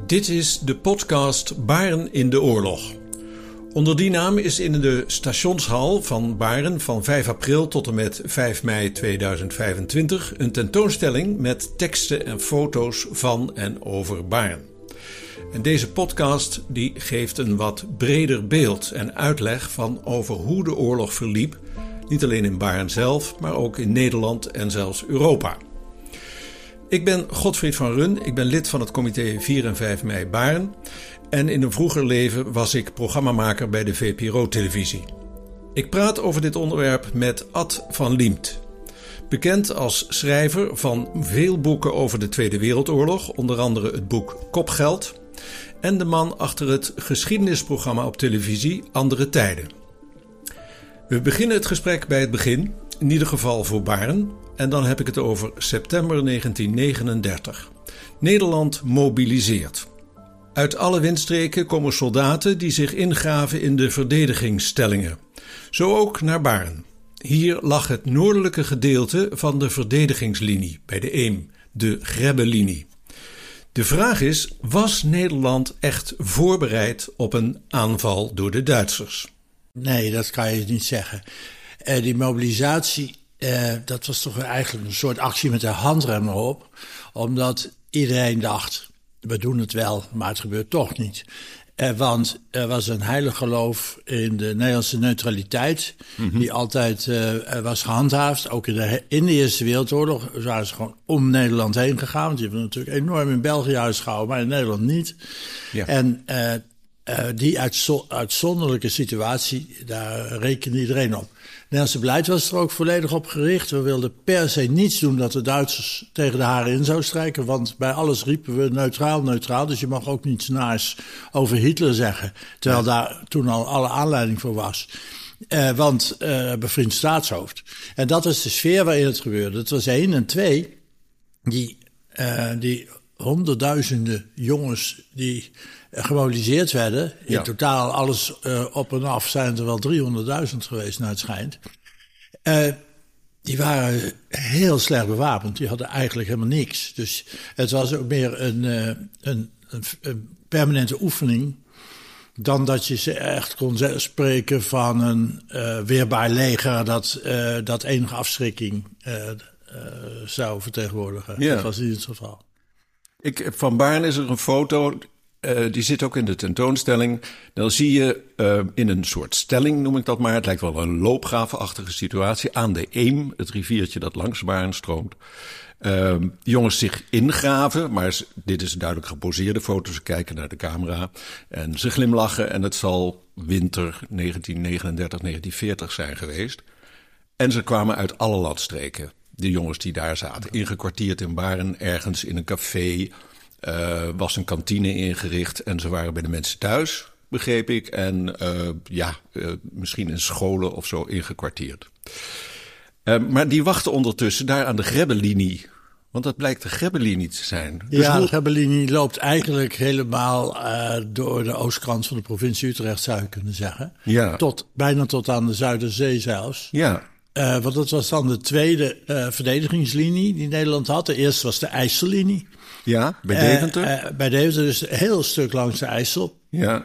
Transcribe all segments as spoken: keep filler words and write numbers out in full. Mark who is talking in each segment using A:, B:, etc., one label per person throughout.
A: Dit is de podcast Baren in de oorlog. Onder die naam is in de stationshal van Baren van vijf april tot en met vijf mei tweeduizend vijfentwintig een tentoonstelling met teksten en foto's van en over Baren. En deze podcast die geeft een wat breder beeld en uitleg van over hoe de oorlog verliep, niet alleen in Baren zelf, maar ook in Nederland en zelfs Europa. Ik ben Godfried van Run, ik ben lid van het comité vier en vijf mei Baren en in een vroeger leven was ik programmamaker bij de V P R O-televisie. Ik praat over dit onderwerp met Ad van Liemt. Bekend als schrijver van veel boeken over de Tweede Wereldoorlog, onder andere het boek Kopgeld, en de man achter het geschiedenisprogramma op televisie Andere Tijden. We beginnen het gesprek bij het begin, in ieder geval voor Baren, en dan heb ik het over september negentien negenendertig. Nederland mobiliseert. Uit alle windstreken komen soldaten die zich ingraven in de verdedigingsstellingen. Zo ook naar Baren. Hier lag het noordelijke gedeelte van de verdedigingslinie bij de Eem, de Grebbelinie. De vraag is, was Nederland echt voorbereid op een aanval door de Duitsers?
B: Nee, dat kan je niet zeggen. Uh, die mobilisatie, uh, dat was toch eigenlijk een soort actie met de handrem erop. Omdat iedereen dacht, we doen het wel, maar het gebeurt toch niet. Uh, want er was een heilig geloof in de Nederlandse neutraliteit, mm-hmm. die altijd uh, was gehandhaafd. Ook in de, in de Eerste Wereldoorlog waren ze gewoon om Nederland heen gegaan. Want die hebben natuurlijk enorm in België huis gehouden, maar in Nederland niet. Ja. En uh, uh, die uitzo- uitzonderlijke situatie, daar rekende iedereen op. Het Nederlandse beleid was er ook volledig op gericht. We wilden per se niets doen dat de Duitsers tegen de haren in zou strijken. Want bij alles riepen we neutraal, neutraal. Dus je mag ook niets naars over Hitler zeggen. Terwijl ja. daar toen al alle aanleiding voor was. Uh, want uh, bevriend staatshoofd. En dat is de sfeer waarin het gebeurde. Dat was één. En twee, die, uh, die honderdduizenden jongens die gemobiliseerd werden. In ja. totaal alles uh, op en af zijn er wel driehonderdduizend geweest, naar het schijnt. Uh, die waren heel slecht bewapend. Die hadden eigenlijk helemaal niks. Dus het was ook meer een, uh, een, een, een permanente oefening dan dat je ze echt kon spreken van een uh, weerbaar leger dat, uh, dat enige afschrikking uh, uh, zou vertegenwoordigen. Ja. Dat was niet het geval.
A: Ik, van Baren is er een foto, uh, die zit ook in de tentoonstelling. Dan zie je uh, in een soort stelling, noem ik dat maar. Het lijkt wel een loopgravenachtige situatie aan de Eem, het riviertje dat langs Baren stroomt. Uh, jongens zich ingraven, maar dit is een duidelijk geposeerde foto. Ze kijken naar de camera en ze glimlachen. En het zal winter negentien negenendertig, negentien veertig zijn geweest. En ze kwamen uit alle landstreken. De jongens die daar zaten, ingekwartierd in Baren, ergens in een café, uh, was een kantine ingericht en ze waren bij de mensen thuis, begreep ik. En uh, ja, uh, misschien in scholen of zo ingekwartierd. Uh, maar die wachten ondertussen daar aan de Grebbelinie, want dat blijkt de Grebbelinie te zijn.
B: Dus ja, de Grebbelinie loopt eigenlijk helemaal uh, door de oostkant van de provincie Utrecht, zou je kunnen zeggen. Ja. Tot, bijna tot aan de Zuiderzee zelfs. Ja. Uh, want dat was dan de tweede uh, verdedigingslinie die Nederland had. De eerste was de IJssellinie.
A: Ja, bij Deventer. Uh, uh,
B: bij Deventer, dus een heel stuk langs de IJssel.
A: Ja.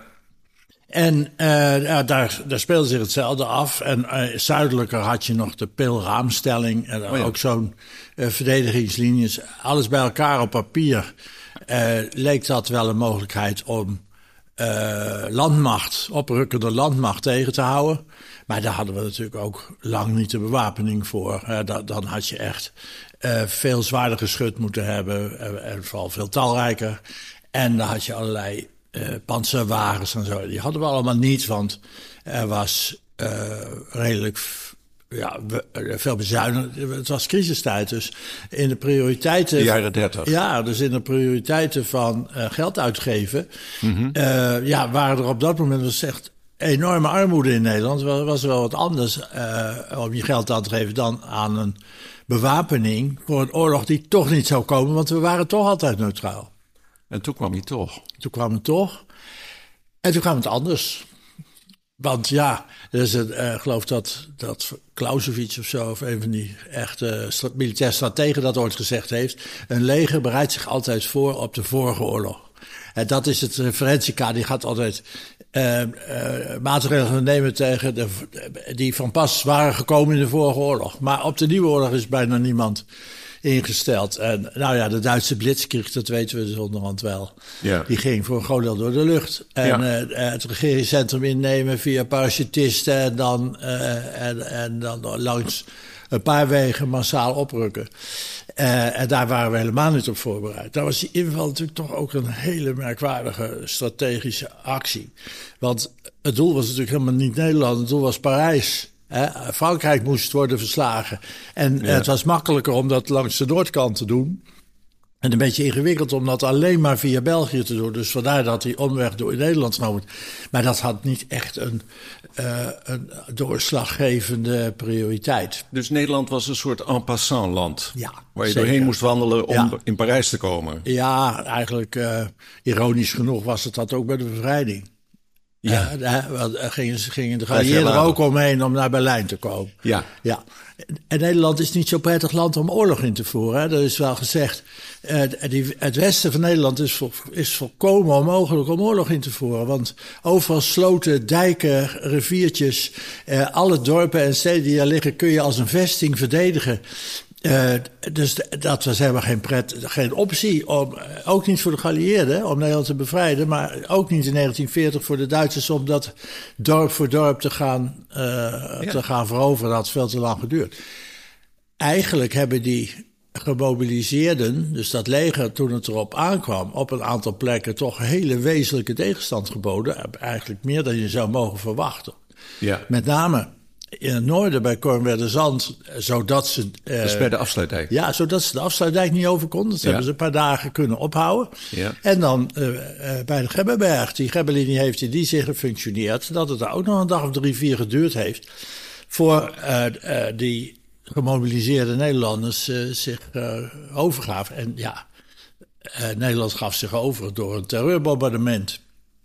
B: En uh, ja, daar, daar speelde zich hetzelfde af. En uh, zuidelijker had je nog de Peel-Raamstelling. En oh ja. ook zo'n uh, verdedigingslinie. Alles bij elkaar op papier uh, leek dat wel een mogelijkheid om Uh, landmacht, oprukkende landmacht tegen te houden. Maar daar hadden we natuurlijk ook lang niet de bewapening voor. Uh, da- dan had je echt uh, veel zwaarder geschut moeten hebben. Uh, en vooral veel talrijker. En dan had je allerlei uh, panzerwagens en zo. Die hadden we allemaal niet, want er was uh, redelijk ja, veel bezuinigd. Het was crisistijd, dus in de prioriteiten...
A: De jaren dertig.
B: Ja, dus in de prioriteiten van uh, geld uitgeven... Mm-hmm. Uh, ja, waren er op dat moment was echt enorme armoede in Nederland. Er was er wel wat anders uh, om je geld aan te geven dan aan een bewapening voor een oorlog die toch niet zou komen, want we waren toch altijd neutraal.
A: En toen kwam hij toch.
B: Toen kwam het toch. En toen kwam het anders. Want ja, dus ik uh, geloof dat, dat Clausewitz of zo, of een van die echte uh, militair strategen dat ooit gezegd heeft. Een leger bereidt zich altijd voor op de vorige oorlog. En dat is het referentiekader. Die gaat altijd uh, uh, maatregelen nemen tegen de, die van pas waren gekomen in de vorige oorlog. Maar op de nieuwe oorlog is bijna niemand ingesteld. En nou ja, de Duitse Blitzkrieg, dat weten we dus onderhand wel.
A: Ja. Die
B: ging voor een groot deel door de lucht. En ja. uh, het regeringscentrum innemen via parachutisten en dan, uh, en, en dan langs een paar wegen massaal oprukken. Uh, en daar waren we helemaal niet op voorbereid. Daar was die inval natuurlijk toch ook een hele merkwaardige strategische actie. Want het doel was natuurlijk helemaal niet Nederland, het doel was Parijs. Uh, Frankrijk moest worden verslagen. En ja. het was makkelijker om dat langs de noordkant te doen. En een beetje ingewikkeld om dat alleen maar via België te doen. Dus vandaar dat die omweg door Nederland genomen. Maar dat had niet echt een, uh, een doorslaggevende prioriteit.
A: Dus Nederland was een soort en passant land.
B: Ja,
A: waar je
B: zeker.
A: doorheen moest wandelen om
B: ja.
A: in Parijs te komen.
B: Ja, eigenlijk uh, ironisch genoeg was het dat ook bij de bevrijding.
A: Ja.
B: Uh, uh, gingen, gingen de geallieerden er ook omheen om naar Berlijn te komen.
A: Ja.
B: ja. En Nederland is niet zo'n prettig land om oorlog in te voeren. Hè? Dat is wel gezegd. Uh, die, het westen van Nederland is, vol, is volkomen onmogelijk om oorlog in te voeren. Want overal sloten, dijken, riviertjes, uh, alle dorpen en steden die er liggen kun je als een vesting verdedigen. Uh, dus dat was helemaal geen pret, geen optie, om, ook niet voor de geallieerden om Nederland te bevrijden, maar ook niet in negentien veertig voor de Duitsers om dat dorp voor dorp te gaan, uh, ja. te gaan veroveren. Dat had veel te lang geduurd. Eigenlijk hebben die gemobiliseerden, dus dat leger toen het erop aankwam, op een aantal plekken toch hele wezenlijke tegenstand geboden. Eigenlijk meer dan je zou mogen verwachten.
A: Ja.
B: Met name in het noorden bij Kornwerderzand, zodat ze... Uh,
A: dat is bij de afsluitdijk.
B: Ja, zodat ze de afsluitdijk niet over konden. Dat ja. hebben ze een paar dagen kunnen ophouden.
A: Ja.
B: En dan uh, uh, bij de Gebbenberg, die Gebbelinie heeft in die zin gefunctioneerd, dat het daar ook nog een dag of drie, vier geduurd heeft voor uh, uh, die gemobiliseerde Nederlanders uh, zich uh, overgaven. En ja, uh, Nederland gaf zich over door een terreurbombardement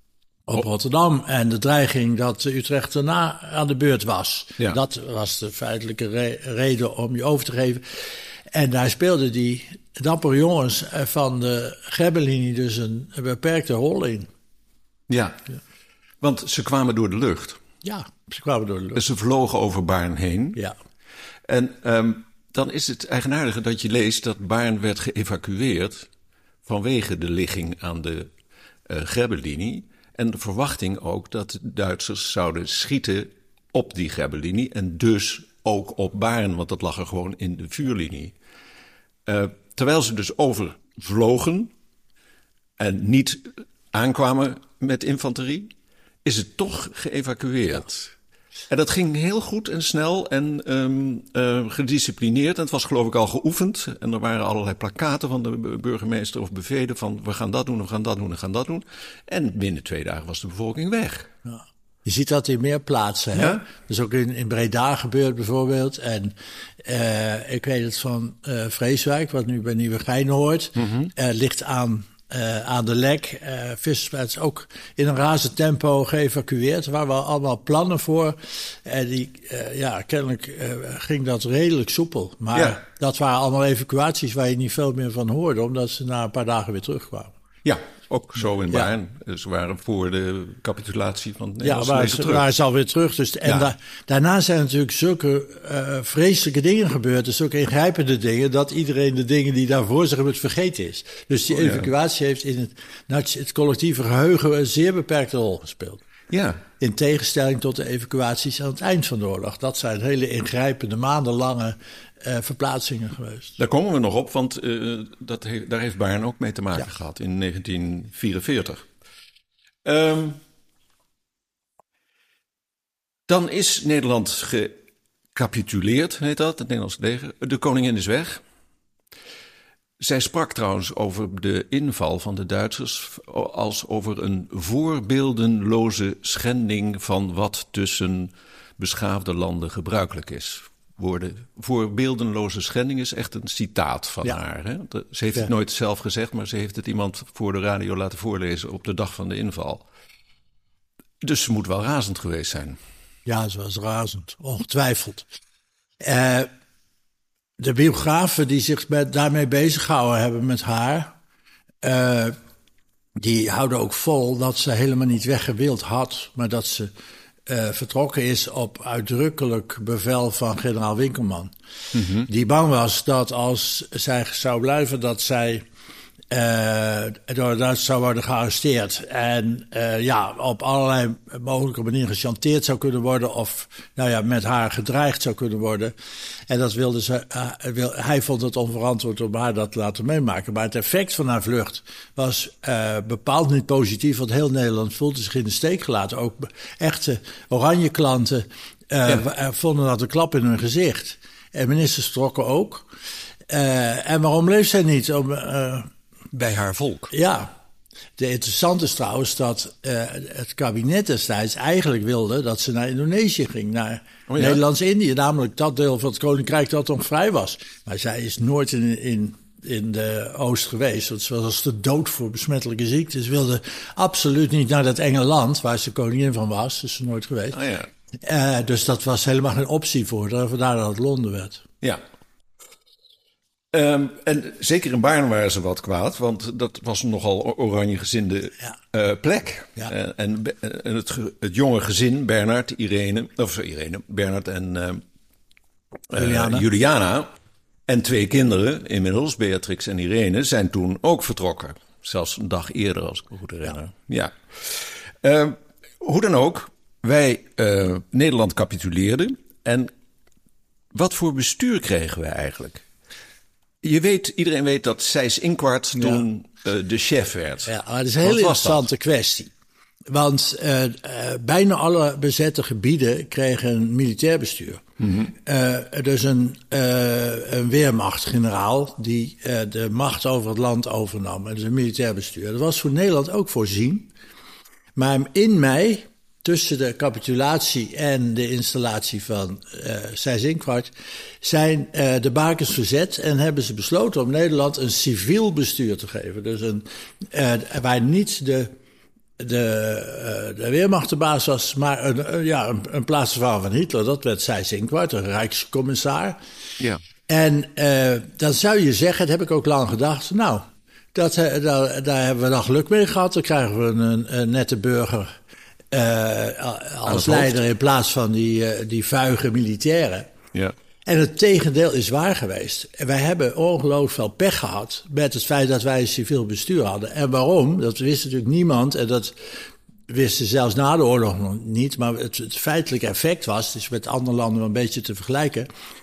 B: op Rotterdam en de dreiging dat Utrecht daarna aan de beurt was. Ja. Dat was de feitelijke re- reden om je over te geven. En daar speelden die dappere jongens van de Gebbelinie dus een, een beperkte rol in.
A: Ja. ja, want ze kwamen door de lucht.
B: Ja, ze kwamen door de lucht.
A: Dus ze vlogen over Baarn heen.
B: Ja.
A: En um, dan is het eigenaardige dat je leest dat Baarn werd geëvacueerd vanwege de ligging aan de uh, Gebbelinie. En de verwachting ook dat de Duitsers zouden schieten op die Gebbelinie en dus ook op Baarn, want dat lag er gewoon in de vuurlinie. Uh, terwijl ze dus overvlogen en niet aankwamen met infanterie, is het toch geëvacueerd. En dat ging heel goed en snel en um, uh, gedisciplineerd. En het was geloof ik al geoefend. En er waren allerlei plakkaten van de burgemeester of bevelen van we gaan dat doen, we gaan dat doen, we gaan dat doen. En binnen twee dagen was de bevolking weg.
B: Ja. Je ziet dat in meer plaatsen. Hè?
A: Ja?
B: Dus ook in, in Breda gebeurt bijvoorbeeld. En uh, ik weet het van uh, Vreeswijk, wat nu bij Nieuwegein hoort. Mm-hmm. Uh, ligt aan... Uh, aan de Lek, uh, Vissersplaats is ook in een razend tempo geëvacueerd. Er waren wel allemaal plannen voor. En die, uh, ja, kennelijk uh, ging dat redelijk soepel. Maar ja. dat waren allemaal evacuaties waar je niet veel meer van hoorde, omdat ze na een paar dagen weer terugkwamen.
A: Ja, ook zo in Baarn. Ja. Ze waren voor de capitulatie van het Nederlandse leger terug. Ja,
B: waren ze alweer terug. Dus, en ja. da- daarna zijn natuurlijk zulke uh, vreselijke dingen gebeurd. Dus zulke ingrijpende dingen, dat iedereen de dingen die daarvoor zich hebben vergeten is. Dus die oh, evacuatie ja. heeft in het, nou, het collectieve geheugen een zeer beperkte rol gespeeld.
A: Ja.
B: In tegenstelling tot de evacuaties aan het eind van de oorlog. Dat zijn hele ingrijpende, maandenlange uh, verplaatsingen geweest.
A: Daar komen we nog op, want uh, dat he- daar heeft Baarn ook mee te maken ja. gehad in negentien vierenveertig. Um, dan is Nederland gecapituleerd, heet dat, het Nederlands leger. De koningin is weg. Zij sprak trouwens over de inval van de Duitsers als over een voorbeeldenloze schending van wat tussen beschaafde landen gebruikelijk is. Woorden, voorbeeldenloze schending is echt een citaat van ja. haar. Hè? Ze heeft ja. het nooit zelf gezegd, maar ze heeft het iemand voor de radio laten voorlezen op de dag van de inval. Dus ze moet wel razend geweest zijn.
B: Ja, ze was razend, ongetwijfeld. Uh, de biografen die zich met, daarmee bezighouden hebben met haar, uh, die houden ook vol dat ze helemaal niet weggewild had, maar dat ze uh, vertrokken is op uitdrukkelijk bevel van generaal Winkelman. Mm-hmm. Die bang was dat als zij zou blijven, dat zij uh, door de Duitsers zou worden gearresteerd. En uh, ja, op allerlei mogelijke manieren gechanteerd zou kunnen worden of nou ja, met haar gedreigd zou kunnen worden. En dat wilde ze, uh, wil, hij vond het onverantwoord om haar dat te laten meemaken. Maar het effect van haar vlucht was uh, bepaald niet positief, want heel Nederland voelde zich in de steek gelaten. Ook echte oranje klanten uh, ja. vonden dat een klap in hun gezicht. En ministers trokken ook. Uh, en waarom bleef zij niet? Om, uh,
A: Bij haar volk.
B: Ja. De interessante is trouwens dat uh, het kabinet destijds eigenlijk wilde dat ze naar Indonesië ging, naar oh ja? Nederlands-Indië, namelijk dat deel van het koninkrijk dat nog vrij was. Maar zij is nooit in, in, in de Oost geweest, want ze was te dood voor besmettelijke ziektes. Ze wilde absoluut niet naar dat enge land waar ze koningin van was, dus ze nooit geweest.
A: Oh ja.
B: Uh, dus dat was helemaal geen optie voor haar, vandaar dat het Londen werd.
A: Ja. Um, en zeker in Baarn waren ze wat kwaad, want dat was een nogal oranjegezinde ja. uh, plek. Ja. Uh, en en het, het jonge gezin, Bernhard, Irene, of sorry, Irene, Bernhard en uh, Juliana. Uh, Juliana en twee kinderen, inmiddels, Beatrix en Irene, zijn toen ook vertrokken. Zelfs een dag eerder, als ik me goed herinner. Ja. ja. Uh, hoe dan ook, wij, uh, Nederland capituleerde. En wat voor bestuur kregen wij eigenlijk? Je weet, iedereen weet dat Seyss-Inquart toen ja. uh, de chef werd.
B: Ja, maar dat is een hele interessante kwestie. Want uh, uh, bijna alle bezette gebieden kregen een militair bestuur. Mm-hmm. Uh, dus een, uh, een weermachtgeneraal die uh, de macht over het land overnam. Dus een militair bestuur. Dat was voor Nederland ook voorzien. Maar in mei, tussen de capitulatie en de installatie van uh, Seyss-Inquart, zijn uh, de bakens verzet en hebben ze besloten om Nederland een civiel bestuur te geven. Dus een, uh, waar niet de, de, uh, de Weermacht de baas was, maar een, uh, ja, een, een plaatsvervanger van Hitler. Dat werd Seyss-Inquart, een rijkscommissar. Ja. En uh, dan zou je zeggen, dat heb ik ook lang gedacht, nou, dat, uh, daar, daar hebben we dan geluk mee gehad. Dan krijgen we een, een nette burger Uh, als leider in plaats van die, uh, die vuige militairen. Ja. En het tegendeel is waar geweest. En wij hebben ongelooflijk veel pech gehad met het feit dat wij een civiel bestuur hadden. En waarom? Dat wist natuurlijk niemand. En dat wisten zelfs na de oorlog nog niet. Maar het, het feitelijke effect was, dus met andere landen wel een beetje te vergelijken,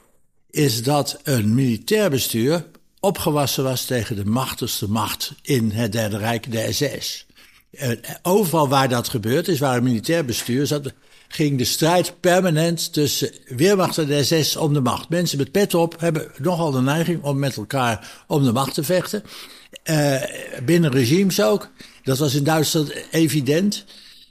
B: is dat een militair bestuur opgewassen was tegen de machtigste macht in het Derde Rijk, de S S. Uh, overal waar dat gebeurd is, waar een militair bestuur zat, ging de strijd permanent tussen Weermacht en de S S om de macht. Mensen met pet op hebben nogal de neiging om met elkaar om de macht te vechten. Uh, binnen regimes ook. Dat was in Duitsland evident.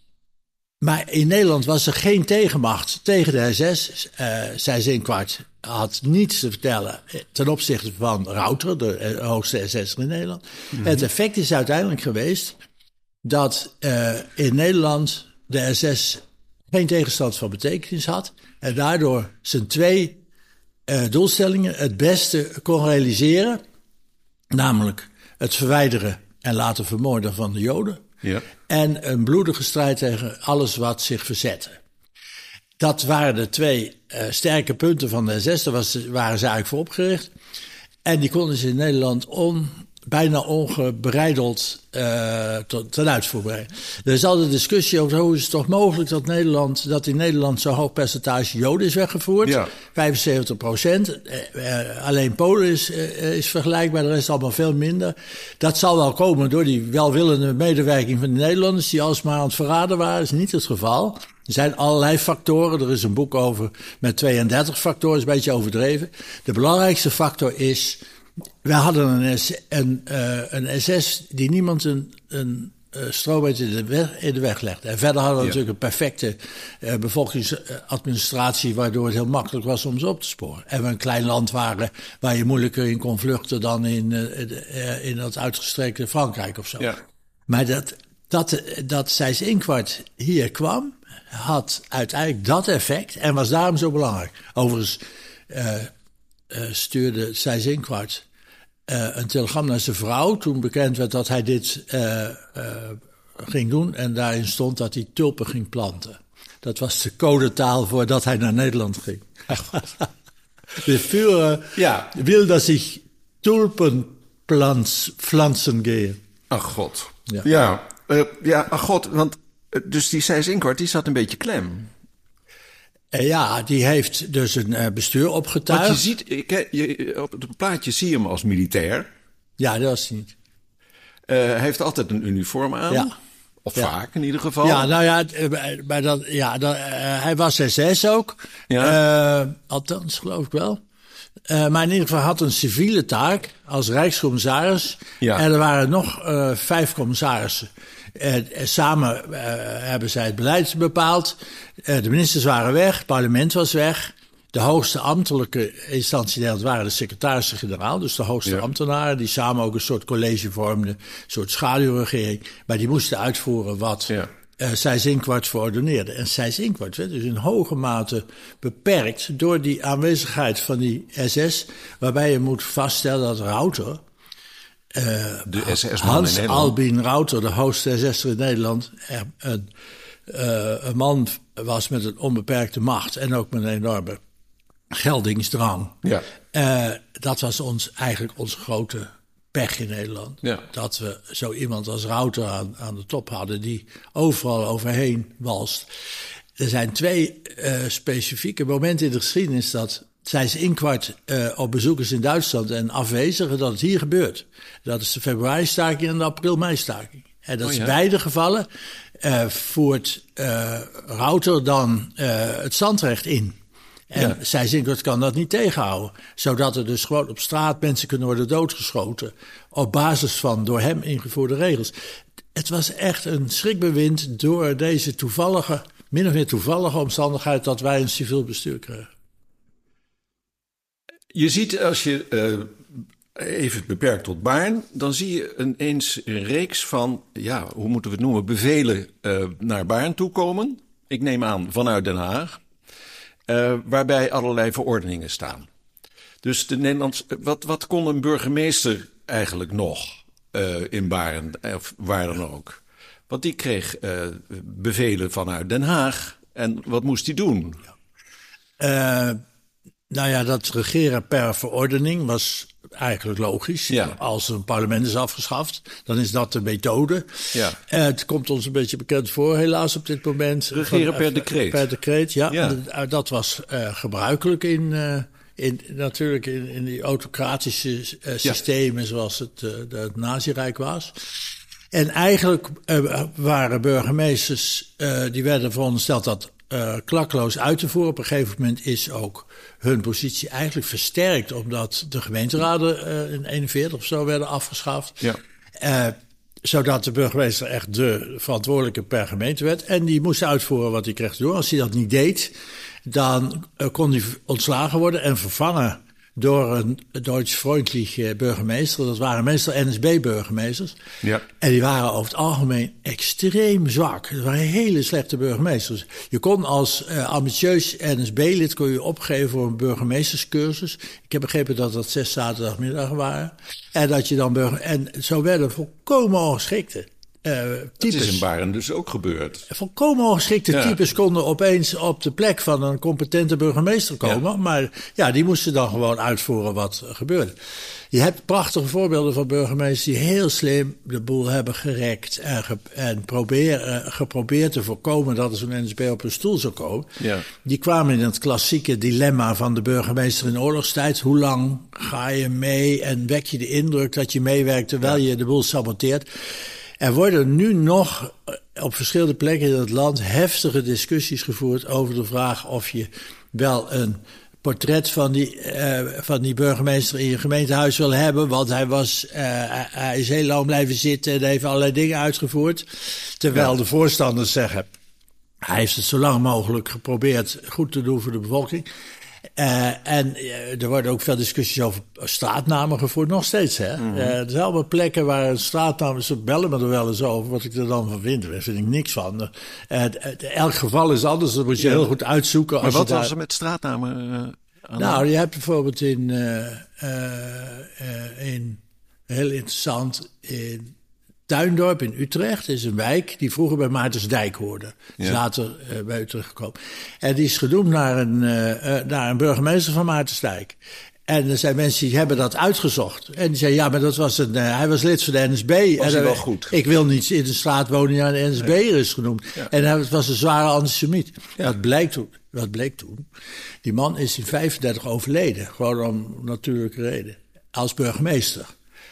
B: Maar in Nederland was er geen tegenmacht tegen de S S. Uh, Seyss-Inquart had niets te vertellen ten opzichte van Rauter, de hoogste S S'er in Nederland. Mm-hmm. Het effect is uiteindelijk geweest dat uh, in Nederland de S S geen tegenstand van betekenis had en daardoor zijn twee uh, doelstellingen het beste kon realiseren, namelijk het verwijderen en laten vermoorden van de Joden ja. en een bloedige strijd tegen alles wat zich verzette. Dat waren de twee uh, sterke punten van de S S, daar was, waren ze eigenlijk voor opgericht en die konden ze in Nederland on bijna ongebreideld uh, tot, ten uitvoer brengen. Er is altijd discussie over hoe is het toch mogelijk dat Nederland, dat in Nederland zo'n hoog percentage Joden is weggevoerd. Ja. vijfenzeventig procent. Uh, uh, alleen Polen is, uh, is vergelijkbaar, de rest allemaal veel minder. Dat zal wel komen door die welwillende medewerking van de Nederlanders die alsmaar aan het verraden waren. Dat is niet het geval. Er zijn allerlei factoren. Er is een boek over met tweeëndertig factoren, is een beetje overdreven. De belangrijkste factor is, we hadden een, een, uh, een S S die niemand een, een uh, stroommeter in de weg, in de weg legde. En verder hadden we ja. natuurlijk een perfecte uh, bevolkingsadministratie, waardoor het heel makkelijk was om ze op te sporen. En we een klein land waren waar je moeilijker in kon vluchten dan in, uh, uh, in dat uitgestrekte Frankrijk of zo. Ja. Maar dat, dat, dat Seyss-Inquart hier kwam, had uiteindelijk dat effect en was daarom zo belangrijk. Overigens Uh, Uh, stuurde Seyss-Inquart uh, een telegram naar zijn vrouw toen bekend werd dat hij dit uh, uh, ging doen. En daarin stond dat hij tulpen ging planten. Dat was de codetaal voordat hij naar Nederland ging. De Führer
C: ja.
B: wil dat zich tulpen pflanzen gehen.
C: Ach god.
B: Ja,
C: ja, uh, ja ach god, want uh, dus die Seyss Inquart die zat een beetje klem.
B: Uh, ja, die heeft dus een uh, bestuur opgetuigd.
C: Want je ziet, ik, je, op het plaatje zie je hem als militair.
B: Ja, dat was hij niet.
C: Uh, hij heeft altijd een uniform aan. Ja. Of ja. vaak in ieder geval.
B: Ja, nou ja, maar dat, ja dat, uh, hij was S S ook. Ja. Uh, althans, geloof ik wel. Uh, maar in ieder geval had een civiele taak als rijkscommissaris. Ja. En er waren nog uh, vijf commissarissen. Uh, samen uh, hebben zij het beleid bepaald. Uh, de ministers waren weg, het parlement was weg. De hoogste ambtelijke instantie dat waren de secretarissen-generaal. Dus de hoogste ja. ambtenaren die samen ook een soort college vormden. Een soort schaduwregering. Maar die moesten uitvoeren wat ja. uh, Seyss Inquart verordoneerde. En Seyss Inquart werd dus in hoge mate beperkt door die aanwezigheid van die S S. Waarbij je moet vaststellen dat Rauter, uh,
C: de S S-man
B: Hans
C: in
B: Albin Rauter, de hoogste S S'er in Nederland, een, uh, een man was met een onbeperkte macht en ook met een enorme geldingsdrang. Ja. Uh, dat was ons eigenlijk onze grote pech in Nederland. Ja. Dat we zo iemand als Rauter aan, aan de top hadden die overal overheen walst. Er zijn twee uh, specifieke momenten in de geschiedenis dat Seyss Inquart uh, op bezoek is in Duitsland en afwezig en dat het hier gebeurt. Dat is de februari-staking en de april-mei-staking. En dat oh, ja. is beide gevallen uh, voert uh, Rauter dan uh, het standrecht in. En ja. Seyss Inquart kan dat niet tegenhouden. Zodat er dus gewoon op straat mensen kunnen worden doodgeschoten. Op basis van door hem ingevoerde regels. Het was echt een schrikbewind door deze toevallige, min of meer toevallige omstandigheid dat wij een civiel bestuur kregen.
C: Je ziet als je uh, even beperkt tot Baarn, dan zie je ineens een reeks van, ja, hoe moeten we het noemen, bevelen uh, naar Baarn toekomen. Ik neem aan vanuit Den Haag. Uh, waarbij allerlei verordeningen staan. Dus de Nederlands, wat, wat kon een burgemeester eigenlijk nog uh, in Baarn, of waar dan ook? Want die kreeg uh, bevelen vanuit Den Haag. En wat moest hij doen?
B: Uh, nou ja, dat regeren per verordening was eigenlijk logisch. Ja. Als een parlement is afgeschaft, dan is dat de methode. Ja. Uh, het komt ons een beetje bekend voor, helaas op dit moment.
C: Regeren van, per uh, decreet.
B: Per decreet, ja. ja. Uh, dat was uh, gebruikelijk in, uh, in, natuurlijk in, in die autocratische uh, systemen ja. zoals het, uh, het Nazi-rijk was. En eigenlijk uh, waren burgemeesters, uh, die werden verondersteld dat uh, klakkeloos uit te voeren. Op een gegeven moment is ook hun positie eigenlijk versterkt, omdat de gemeenteraden uh, in eenenveertig of zo werden afgeschaft. Ja. Uh, zodat de burgemeester echt de verantwoordelijke per gemeente werd. En die moest uitvoeren wat hij kreeg te doen. Als hij dat niet deed, dan uh, kon hij ontslagen worden en vervangen door een Duits-vriendelijke burgemeester. Dat waren meestal N S B-burgemeesters. Ja. En die waren over het algemeen extreem zwak. Dat waren hele slechte burgemeesters. Je kon als uh, ambitieus N S B-lid kon je opgeven voor een burgemeesterscursus. Ik heb begrepen dat dat zes zaterdagmiddagen waren. En dat je dan burger... En zo werden volkomen ongeschikte Uh, types.
C: Dat is in Baarn dus ook gebeurd.
B: Volkomen ongeschikte ja. types konden opeens op de plek van een competente burgemeester komen. Ja. Maar ja, die moesten dan gewoon uitvoeren wat gebeurde. Je hebt prachtige voorbeelden van burgemeesters die heel slim de boel hebben gerekt. En, ge, en probeer, uh, geprobeerd te voorkomen dat er zo'n N S B op een stoel zou komen. Ja. Die kwamen in het klassieke dilemma van de burgemeester in oorlogstijd. Hoe lang ga je mee en wek je de indruk dat je meewerkt terwijl ja. je de boel saboteert? Er worden nu nog op verschillende plekken in het land heftige discussies gevoerd over de vraag of je wel een portret van die, uh, van die burgemeester in je gemeentehuis wil hebben. Want hij, was, uh, hij is heel lang blijven zitten en heeft allerlei dingen uitgevoerd. Terwijl ja. de voorstanders zeggen, hij heeft het zo lang mogelijk geprobeerd goed te doen voor de bevolking. Uh, en uh, er worden ook veel discussies over straatnamen gevoerd, nog steeds. Hè? Mm-hmm. Uh, er zijn allemaal plekken waar een straatnaam, ze bellen me er wel eens over, wat ik er dan van vind. Daar vind ik niks van. Uh, uh, elk geval is anders, dat moet je ja. heel goed uitzoeken.
C: Maar
B: als
C: wat
B: je
C: was
B: daar...
C: er met straatnamen? Uh... aan
B: Nou, je hebt bijvoorbeeld in, uh, uh, uh, in heel interessant, in Tuindorp in Utrecht is een wijk die vroeger bij Maartensdijk hoorde. Die is
C: Ja.
B: later uh, bij Utrecht gekomen. En die is genoemd naar een, uh, uh, naar een burgemeester van Maartensdijk. En er zijn mensen die hebben dat uitgezocht. En die zeiden, ja, maar dat was een, uh, hij was lid van de N S B.
C: Was
B: en
C: hij
B: dan,
C: wel goed?
B: Ik wil niet in de straat wonen die aan de N S B'er is genoemd.
C: Ja.
B: En hij was een zware antisemiet.
C: Ja.
B: Wat, blijkt toen, wat bleek toen? Die man is in vijfendertig overleden. Gewoon om natuurlijke reden. Als burgemeester.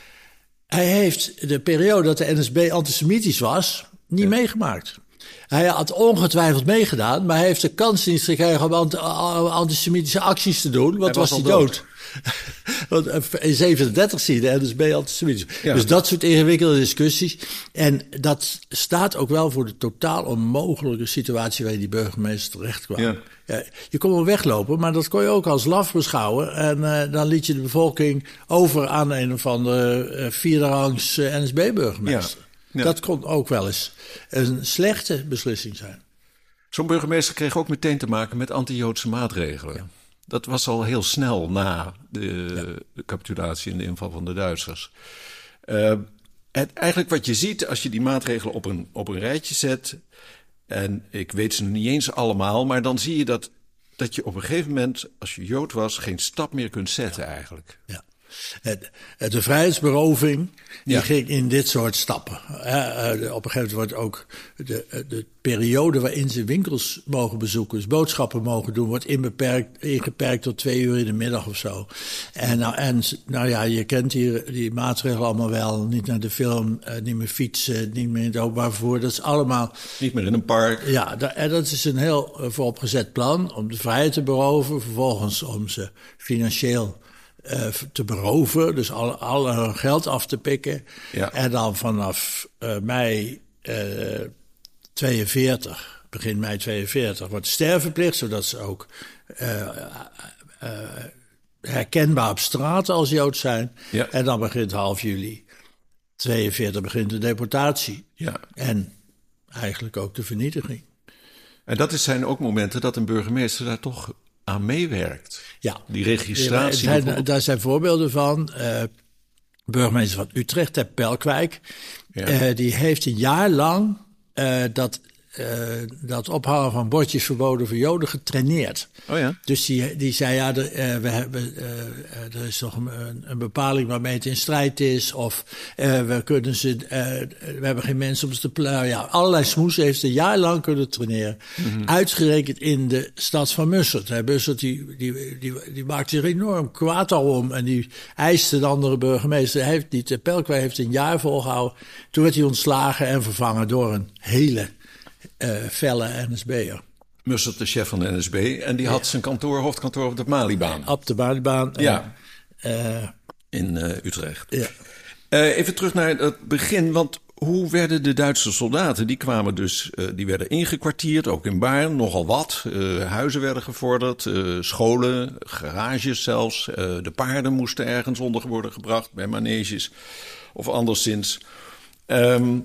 B: Hij heeft de periode dat de N S B antisemitisch was, niet
C: Ja.
B: meegemaakt. Hij had ongetwijfeld meegedaan, maar hij heeft de kans niet gekregen om ant- antisemitische acties te doen. Want
C: Hij was
B: was hij
C: al
B: dood.
C: dood.
B: Want in zevenendertig zie je de N S B antisemitisch.
C: Ja.
B: Dus dat soort ingewikkelde discussies. En dat staat ook wel voor de totaal onmogelijke situatie waarin die burgemeester terecht kwam.
C: Ja.
B: Ja, je kon wel weglopen, maar dat kon je ook als laf beschouwen. En uh, dan liet je de bevolking over aan een of andere uh, vierderangs uh, N S B-burgemeester.
C: Ja. Ja.
B: Dat kon ook wel eens een slechte beslissing zijn.
C: Zo'n burgemeester kreeg ook meteen te maken met anti-Joodse maatregelen.
B: Ja.
C: Dat was al heel snel na de, ja. de capitulatie en de inval van de Duitsers. Uh, het, eigenlijk wat je ziet als je die maatregelen op een, op een rijtje zet, en ik weet ze nog niet eens allemaal, maar dan zie je dat, dat je op een gegeven moment, als je Jood was, geen stap meer kunt zetten ja. eigenlijk.
B: Ja. De vrijheidsberoving die
C: ja.
B: ging in dit soort stappen. Op een gegeven moment wordt ook de, de periode waarin ze winkels mogen bezoeken, dus boodschappen mogen doen, wordt inbeperkt, ingeperkt tot twee uur in de middag of zo. En nou, en, nou ja, je kent die, die maatregelen allemaal wel. Niet naar de film, niet meer fietsen, niet meer in het openbaar vervoer. Dat is allemaal...
C: Niet meer in een park.
B: Ja, en dat is een heel vooropgezet plan om de vrijheid te beroven. Vervolgens om ze financieel Uh, te beroven, dus al, al hun geld af te pikken.
C: Ja.
B: En dan vanaf uh, mei uh, tweeënveertig, begin mei tweeënveertig, wordt stervenplicht, zodat ze ook uh, uh, herkenbaar op straat als Jood zijn.
C: Ja.
B: En dan begint half juli tweeënveertig begint de deportatie.
C: Ja.
B: En eigenlijk ook de vernietiging.
C: En dat zijn ook momenten dat een burgemeester daar toch aan meewerkt.
B: Ja,
C: die registratie.
B: Ja, zijn, daar zijn voorbeelden van. Uh, burgemeester van Utrecht, Ter Pelkwijk, ja. uh, die heeft een jaar lang uh, dat, uh, dat ophangen van bordjes verboden voor Joden getraineerd.
C: Oh ja.
B: Dus die, die zei, ja, er, uh, we hebben, uh, er is nog een, een bepaling waarmee het in strijd is. Of uh, we kunnen ze, uh, we hebben geen mensen om ze te pluizen. Ja, allerlei smoes heeft ze een jaar lang kunnen traineren. Mm-hmm. Uitgerekend in de stad van Mussert. Hè. Mussert die, die, die, die maakte zich enorm kwaad al om. En die eiste de andere burgemeester. Hij heeft niet, de Pelkwijk heeft een jaar volgehouden. Toen werd hij ontslagen en vervangen door een hele uh, felle N S B'er.
C: Mussert, de chef van de N S B. En die had ja. zijn kantoor, hoofdkantoor op de Malibaan.
B: Op de Malibaan.
C: Ja.
B: Uh,
C: In uh, Utrecht.
B: Ja.
C: Uh, even terug naar het begin. Want hoe werden de Duitse soldaten? Die kwamen dus, uh, die werden ingekwartierd, ook in Baarn, nogal wat. Uh, huizen werden gevorderd, uh, scholen, garages zelfs. Uh, de paarden moesten ergens onder worden gebracht, bij maneges of anderszins. Um,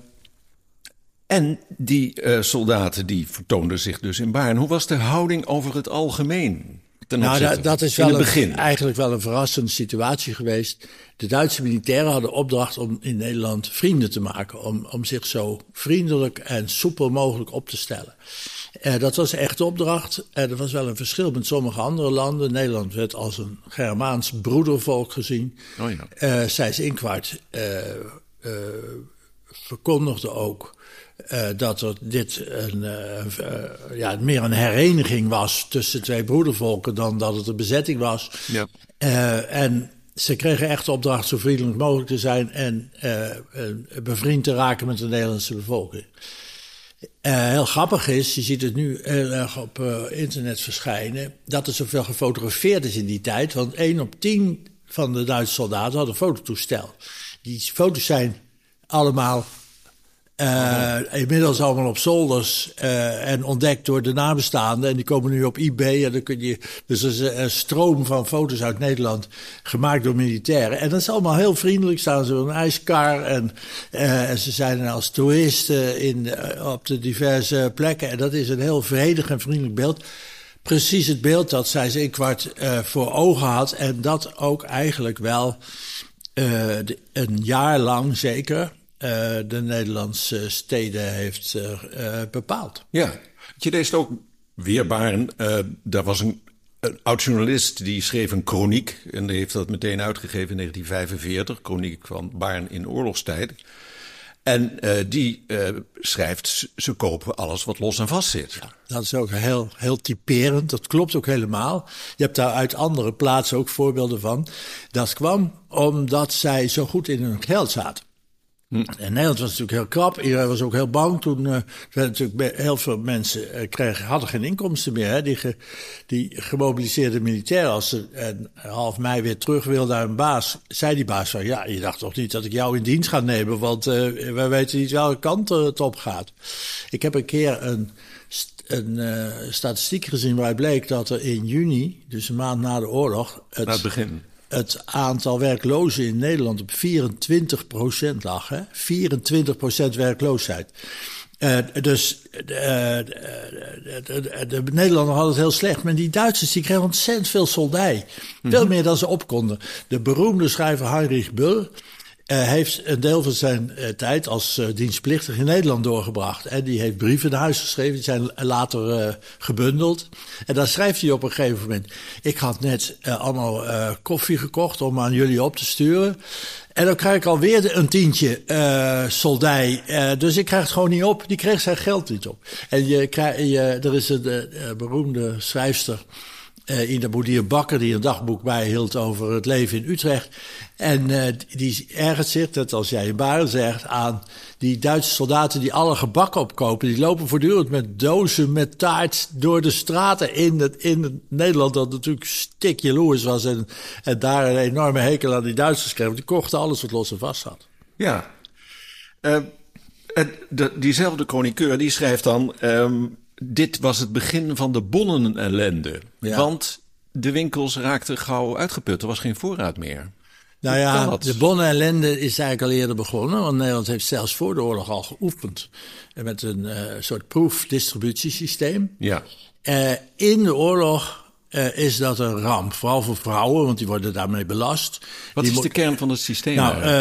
C: En die uh, soldaten die vertoonden zich dus in Baarn. Hoe was de houding over het algemeen? Ten
B: nou, da, dat is wel
C: in het begin.
B: Een, eigenlijk wel een verrassende situatie geweest. De Duitse militairen hadden opdracht om in Nederland vrienden te maken. Om, om zich zo vriendelijk en soepel mogelijk op te stellen. Uh, dat was echt de opdracht. Uh, er was wel een verschil met sommige andere landen. Nederland werd als een Germaans broedervolk gezien.
C: Oh ja.
B: uh, Seyss-Inquart uh, uh, verkondigde ook Uh, dat er dit een, uh, uh, ja, meer een hereniging was tussen twee broedervolken dan dat het een bezetting was.
C: Ja.
B: Uh, en ze kregen echt de opdracht zo vriendelijk mogelijk te zijn en uh, uh, bevriend te raken met de Nederlandse bevolking. Uh, heel grappig is, je ziet het nu heel erg op uh, internet verschijnen, dat er zoveel gefotografeerd is in die tijd. Want één op tien van de Duitse soldaten had een fototoestel. Die foto's zijn allemaal Uh, inmiddels allemaal op zolders uh, en ontdekt door de nabestaanden. En die komen nu op eBay. En dan kun je, dus er is een stroom van foto's uit Nederland gemaakt door militairen. En dat is allemaal heel vriendelijk. Staan ze op een ijskar en, uh, en ze zijn als toeristen in, uh, op de diverse plekken. En dat is een heel vredig en vriendelijk beeld. precies het beeld dat Seyss-Inquart uh, voor ogen had. En dat ook eigenlijk wel uh, de, een jaar lang zeker uh, de Nederlandse steden heeft uh, uh, bepaald.
C: Ja, je leest ook weer Baren. Uh, daar was een, een oud-journalist die schreef een kroniek. En die heeft dat meteen uitgegeven in negentien vijfenveertig. Kroniek van Baren in oorlogstijd. En uh, die uh, schrijft, ze kopen alles wat los en vast zit.
B: Ja, dat is ook heel, heel typerend. Dat klopt ook helemaal. Je hebt daar uit andere plaatsen ook voorbeelden van. Dat kwam omdat zij zo goed in hun geld zaten. Hm. En Nederland was natuurlijk heel krap. Iedereen was ook heel bang. Toen uh, werden natuurlijk heel veel mensen uh, kregen, hadden geen inkomsten meer. Hè? Die, ge, die gemobiliseerde militairen, als ze uh, half mei weer terug wilden naar hun baas, zei die baas van, ja, je dacht toch niet dat ik jou in dienst ga nemen, want uh, wij weten niet welke kant uh, het op gaat. Ik heb een keer een, een uh, statistiek gezien waaruit bleek dat er in juni, dus een maand na de oorlog, het,
C: na het begin,
B: het aantal werklozen in Nederland op vierentwintig procent lag. Hè? vierentwintig procent werkloosheid. Uh, dus uh, de, de, de, de Nederlanders hadden het heel slecht. Maar die Duitsers die kregen ontzettend veel soldij. Mm-hmm. Veel meer dan ze op konden. De beroemde schrijver Heinrich Böll Uh, heeft een deel van zijn uh, tijd als uh, dienstplichtig in Nederland doorgebracht. En die heeft brieven naar huis geschreven, die zijn later uh, gebundeld. En dan schrijft hij op een gegeven moment, ik had net uh, allemaal uh, koffie gekocht om aan jullie op te sturen. En dan krijg ik alweer een tientje uh, soldij. Uh, dus ik krijg het gewoon niet op. Die kreeg zijn geld niet op. En je krijg, je, er is een uh, beroemde schrijfster, Uh, Ina Boedier Bakker, die een dagboek bijhield over het leven in Utrecht. En uh, die ergert zich, dat als jij in Baren zegt, aan die Duitse soldaten die alle gebak opkopen. Die lopen voortdurend met dozen met taart door de straten in, het, in het Nederland, dat natuurlijk stik jaloers was. En, en daar een enorme hekel aan die Duitsers kreeg. Die kochten alles wat los en vast zat.
C: Ja, uh, de, diezelfde chroniqueur die schrijft dan, Um, dit was het begin van de bonnenellende. Ja. Want de winkels raakten gauw uitgeput. Er was geen voorraad meer.
B: Nou ja, de bonnenellende is eigenlijk al eerder begonnen. Want Nederland heeft zelfs voor de oorlog al geoefend met een uh, soort proefdistributiesysteem. Ja. Uh, in de oorlog uh, is dat een ramp. Vooral voor vrouwen, want die worden daarmee belast.
C: Wat
B: die
C: is de kern van het systeem?
B: Nou, uh,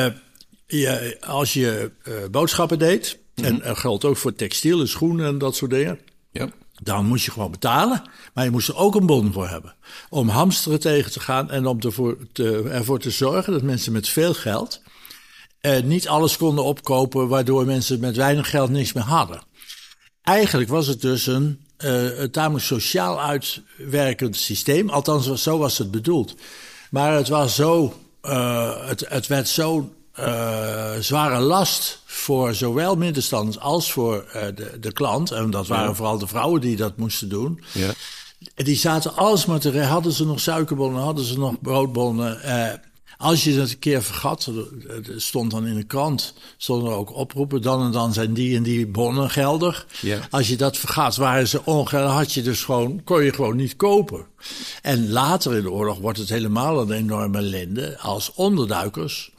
B: je, als je uh, boodschappen deed, mm-hmm. en dat geldt ook voor textiel en schoenen en dat soort dingen. Ja. Dan moest je gewoon betalen, maar je moest er ook een bon voor hebben. Om hamsteren tegen te gaan en om ervoor te, ervoor te zorgen dat mensen met veel geld eh, niet alles konden opkopen, waardoor mensen met weinig geld niks meer hadden. Eigenlijk was het dus een, uh, een tamelijk sociaal uitwerkend systeem, althans zo was het bedoeld. Maar het was zo, uh, het, het werd zo uh, zware last voor zowel middenstanders als voor uh, de, de klant. En dat waren ja. vooral de vrouwen die dat moesten doen. Ja. Die zaten alsmaar te redden. Hadden ze nog suikerbonnen, hadden ze nog broodbonnen. Uh, als je dat een keer vergat, er stond dan in de krant, stonden er ook oproepen, dan en dan zijn die en die bonnen geldig. Ja. Als je dat vergat, waren ze ongeldig, had je dus gewoon, kon je gewoon niet kopen. En later in de oorlog wordt het helemaal een enorme ellende als onderduikers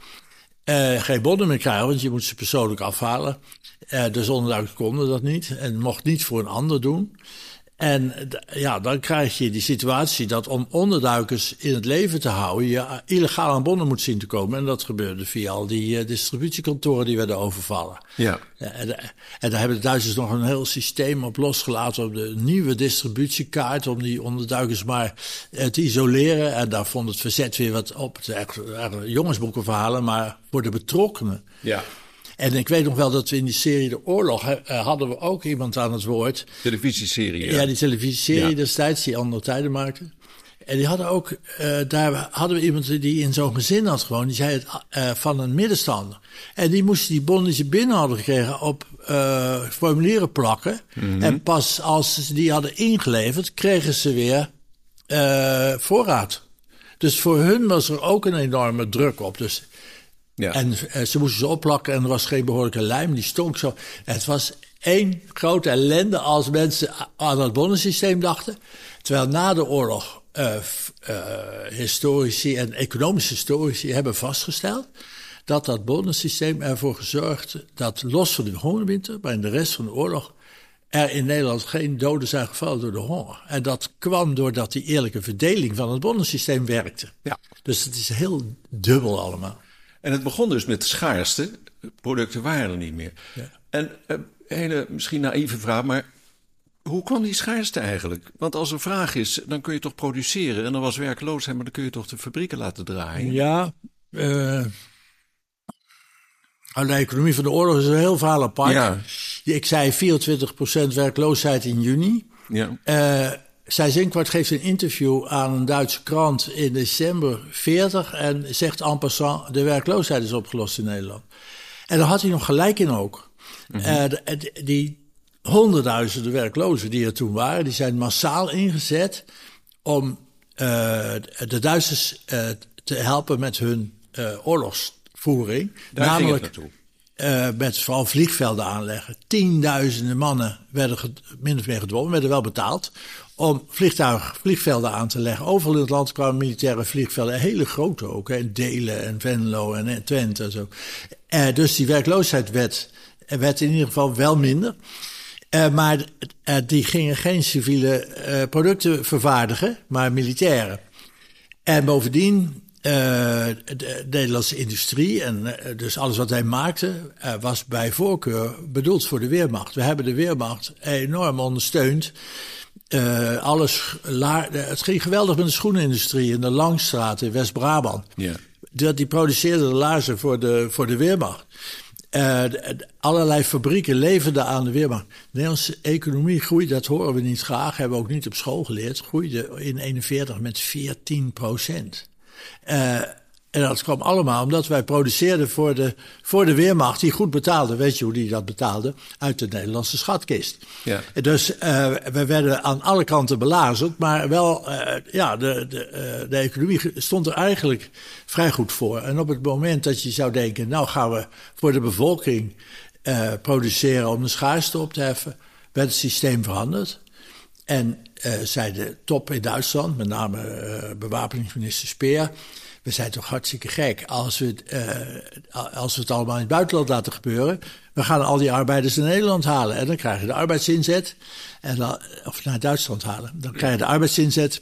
B: Uh, geen bonnen meer krijgen, want je moet ze persoonlijk afhalen. Uh, dus onderduikers konden dat niet en mocht niet voor een ander doen. En ja, dan krijg je die situatie dat om onderduikers in het leven te houden, je illegaal aan bonnen moet zien te komen. En dat gebeurde via al die uh, distributiekantoren die werden overvallen. Ja. Ja en, en daar hebben de Duitsers nog een heel systeem op losgelaten op de nieuwe distributiekaart, om die onderduikers maar uh, te isoleren. En daar vond het verzet weer wat op. Het waren jongensboekenverhalen, maar voor de betrokkenen. Ja. En ik weet nog wel dat we in die serie De Oorlog uh, hadden we ook iemand aan het woord.
C: Televisieserie. Ja,
B: ja die televisieserie ja. destijds, die Andere Tijden maakte. En die hadden ook, uh, daar hadden we iemand die in zo'n gezin had gewoon, die zei het uh, van een middenstander. En die moesten die bonnen die ze binnen hadden gekregen op uh, formulieren plakken. Mm-hmm. En pas als ze die hadden ingeleverd, kregen ze weer uh, voorraad. Dus voor hun was er ook een enorme druk op. Dus ja. En uh, ze moesten ze opplakken en er was geen behoorlijke lijm, die stonk zo. En het was één grote ellende als mensen aan het bonnensysteem dachten. Terwijl na de oorlog uh, uh, historici en economische historici hebben vastgesteld dat dat bonnensysteem ervoor gezorgd dat los van de hongerwinter, maar in de rest van de oorlog er in Nederland geen doden zijn gevallen door de honger. En dat kwam doordat die eerlijke verdeling van het bonnensysteem werkte.
C: Ja.
B: Dus het is heel dubbel allemaal.
C: En het begon dus met schaarste. Producten waren er niet meer.
B: Ja.
C: En een hele misschien naïeve vraag, maar hoe kwam die schaarste eigenlijk? Want als er vraag is, dan kun je toch produceren. En er was werkloosheid, maar dan kun je toch de fabrieken laten draaien?
B: Ja, uh, de economie van de oorlog is een heel verhaal apart.
C: Ja.
B: Ik zei vierentwintig procent werkloosheid in juni.
C: Ja.
B: Uh, Zij Zinkwart geeft een interview aan een Duitse krant in december veertig en zegt en passant, de werkloosheid is opgelost in Nederland. En daar had hij nog gelijk in ook. Mm-hmm. Uh, de, de, die honderdduizenden werklozen die er toen waren, die zijn massaal ingezet om uh, de Duitsers uh, te helpen met hun uh, oorlogsvoering.
C: Daar
B: namelijk
C: ging het naartoe.
B: Uh, met vooral vliegvelden aanleggen. Tienduizenden mannen werden ge- min of meer gedwongen, werden wel betaald om vliegtuigen, vliegvelden aan te leggen. Overal in het land kwamen militaire vliegvelden, hele grote ook, hè, Delen en Venlo en Twente en zo. Uh, dus die werkloosheid werd, werd in ieder geval wel minder. Uh, maar uh, die gingen geen civiele uh, producten vervaardigen, maar militaire. En bovendien, uh, de Nederlandse industrie en uh, dus alles wat hij maakte, uh, was bij voorkeur bedoeld voor de Weermacht. We hebben de Weermacht enorm ondersteund. Uh, alles, la- het ging geweldig met de schoenenindustrie in de Langstraat in West-Brabant.
C: Ja.
B: Die, die produceerden de laarzen voor de, voor de Weermacht. Uh, de, de, allerlei fabrieken leverden aan de Weermacht. De Nederlandse economie groeide, dat horen we niet graag, hebben we ook niet op school geleerd, groeide in eenenveertig met veertien procent. Uh, en dat kwam allemaal omdat wij produceerden voor de, voor de Weermacht, die goed betaalde. Weet je hoe die dat betaalde? Uit de Nederlandse schatkist.
C: Ja.
B: Dus uh, we werden aan alle kanten belazerd, maar wel, uh, ja, de, de, uh, de economie stond er eigenlijk vrij goed voor. En op het moment dat je zou denken, nou gaan we voor de bevolking uh, produceren om de schaarste op te heffen, werd het systeem veranderd. En uh, zei de top in Duitsland, met name uh, bewapeningsminister Speer, we zijn toch hartstikke gek als we, het, uh, als we het allemaal in het buitenland laten gebeuren. We gaan al die arbeiders naar Nederland halen en dan krijg je de arbeidsinzet. En dan, of naar Duitsland halen. Dan krijg je de arbeidsinzet.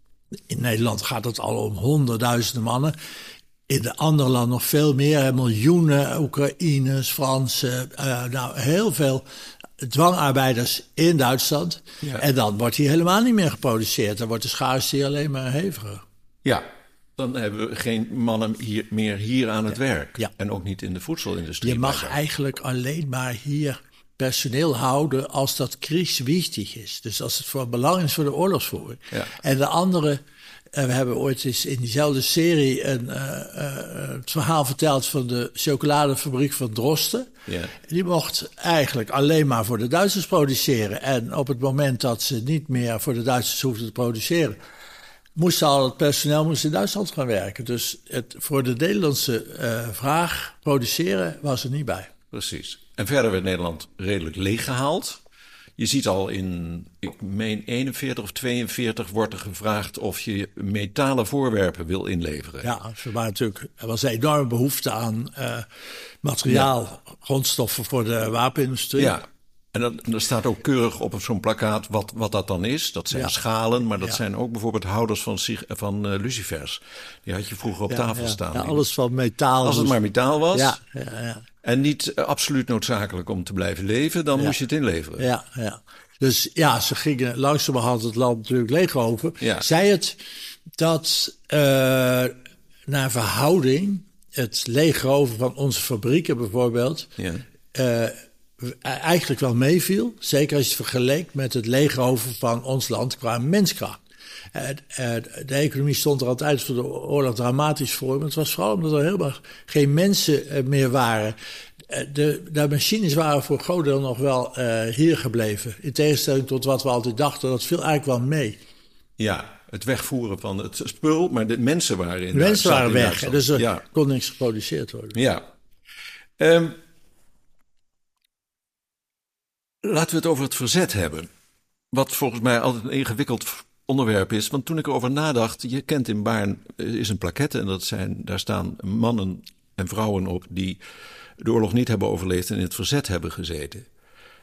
B: In Nederland gaat het al om honderdduizenden mannen. In de andere landen nog veel meer. Miljoenen Oekraïners, Fransen. Uh, nou, heel veel dwangarbeiders in Duitsland. Ja. En dan wordt hier helemaal niet meer geproduceerd. Dan wordt de schaarste hier alleen maar heviger.
C: Ja. Dan hebben we geen mannen hier, meer hier aan het ja. werk. Ja. En ook niet in de voedselindustrie.
B: Je mag eigenlijk alleen maar hier personeel houden als dat kriegswichtig is. Dus als het voor belang is voor de oorlogsvoering. Ja. En de andere, uh, we hebben ooit eens in diezelfde serie een, uh, uh, het verhaal verteld van de chocoladefabriek van Drosten. Ja. Die mocht eigenlijk alleen maar voor de Duitsers produceren. En op het moment dat ze niet meer voor de Duitsers hoefden te produceren, moest al het personeel moest in Duitsland gaan werken. Dus het, voor de Nederlandse uh, vraag produceren was er niet bij.
C: Precies. En verder werd Nederland redelijk leeggehaald. Je ziet al in, ik meen eenenveertig of tweeënveertig wordt er gevraagd of je metalen voorwerpen wil inleveren.
B: Ja, er, waren natuurlijk, er was een enorme behoefte aan uh, materiaal, ja. grondstoffen voor de wapenindustrie.
C: Ja. En dan, er staat ook keurig op zo'n plakkaat wat, wat dat dan is. Dat zijn ja. schalen, maar dat ja. zijn ook bijvoorbeeld houders van, van uh, lucifers. Die had je vroeger op
B: ja,
C: tafel
B: ja.
C: staan.
B: Ja, alles van metaal.
C: Als het maar metaal was.
B: Ja, ja, ja.
C: En niet uh, absoluut noodzakelijk om te blijven leven, dan ja. moest je het inleveren.
B: Ja, ja. Dus ja, ze gingen langzamerhand het land natuurlijk leegroven. Ja. Zij het dat uh, naar verhouding het leegroven van onze fabrieken bijvoorbeeld ja. Uh, eigenlijk wel meeviel. Zeker als je het vergeleek met het leegroven van ons land qua menskracht. Uh, uh, de economie stond er altijd voor de oorlog dramatisch voor. Maar het was vooral omdat er helemaal geen mensen uh, meer waren. Uh, de, de machines waren voor een groot deel nog wel uh, hier gebleven. In tegenstelling tot wat we altijd dachten. Dat viel eigenlijk wel mee.
C: Ja, het wegvoeren van het spul. Maar de mensen waren in
B: De mensen waren weg.
C: Duitsland.
B: Dus er
C: ja.
B: kon niks geproduceerd worden.
C: Ja. Um, Laten we het over het verzet hebben. Wat volgens mij altijd een ingewikkeld onderwerp is. Want toen ik erover nadacht, je kent in Baarn is een plaquette. En dat zijn, daar staan mannen en vrouwen op die de oorlog niet hebben overleefd en in het verzet hebben gezeten.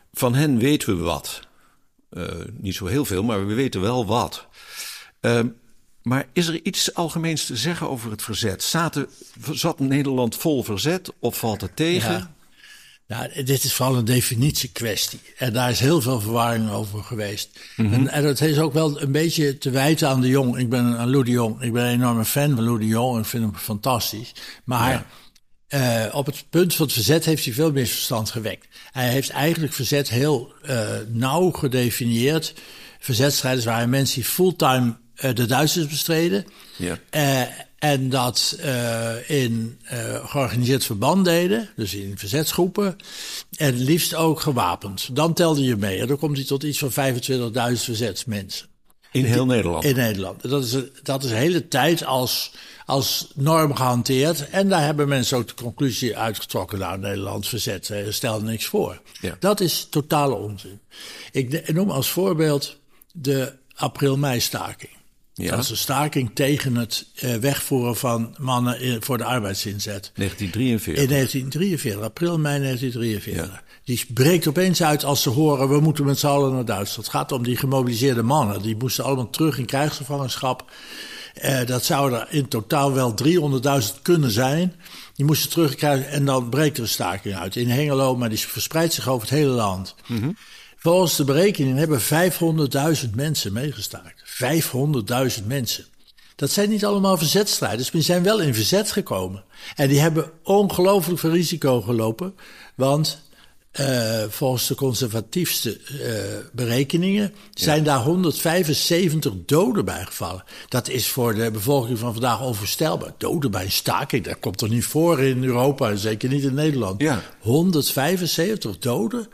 C: van hen weten we wat. Uh, niet zo heel veel, maar we weten wel wat. Uh, maar is er iets algemeens te zeggen over het verzet? Zaten, zat Nederland vol verzet of valt het tegen?
B: Ja. Nou, dit is vooral een definitiekwestie. En daar is heel veel verwarring over geweest. Mm-hmm. En, en dat is ook wel een beetje te wijten aan de Jong. Ik ben aan Lou de Jong. Ik ben een enorme fan van Lou de Jong. En ik vind hem fantastisch. Maar ja. uh, op het punt van het verzet heeft hij veel misverstand gewekt. Hij heeft eigenlijk verzet heel uh, nauw gedefinieerd. Verzetstrijders waren mensen die fulltime uh, de Duitsers bestreden. Ja. Uh, En dat uh, in uh, georganiseerd verband deden, dus in verzetsgroepen. En liefst ook gewapend. Dan telde je mee. En dan komt hij tot iets van vijfentwintigduizend verzetsmensen.
C: In heel Nederland?
B: In Nederland. Dat is, dat is de hele tijd als, als norm gehanteerd. En daar hebben mensen ook de conclusie uitgetrokken. Nou, Nederland verzet, stel niks voor. Ja. Dat is totale onzin. Ik noem als voorbeeld de april-mei-staking. Ja. Dat is een staking tegen het uh, wegvoeren van mannen in, voor de arbeidsinzet.
C: negentien drieënveertig
B: In negentien drieënveertig, april, mei negentien drieënveertig. Ja. Die breekt opeens uit als ze horen, we moeten met z'n allen naar Duitsland. Het gaat om die gemobiliseerde mannen. Die moesten allemaal terug in krijgsgevangenschap. Uh, dat zouden er in totaal wel driehonderdduizend kunnen zijn. Die moesten terugkrijgen en dan breekt er een staking uit. In Hengelo, maar die verspreidt zich over het hele land. Mm-hmm. Volgens de berekening hebben vijfhonderdduizend mensen meegestaakt. vijfhonderdduizend mensen. Dat zijn niet allemaal verzetstrijders, maar die zijn wel in verzet gekomen. En die hebben ongelooflijk veel risico gelopen. Want uh, volgens de conservatiefste uh, berekeningen zijn ja. daar honderdvijfenzeventig doden bij gevallen. Dat is voor de bevolking van vandaag onvoorstelbaar. Doden bij een staking, dat komt er niet voor in Europa en zeker niet in Nederland. Ja. honderdvijfenzeventig doden.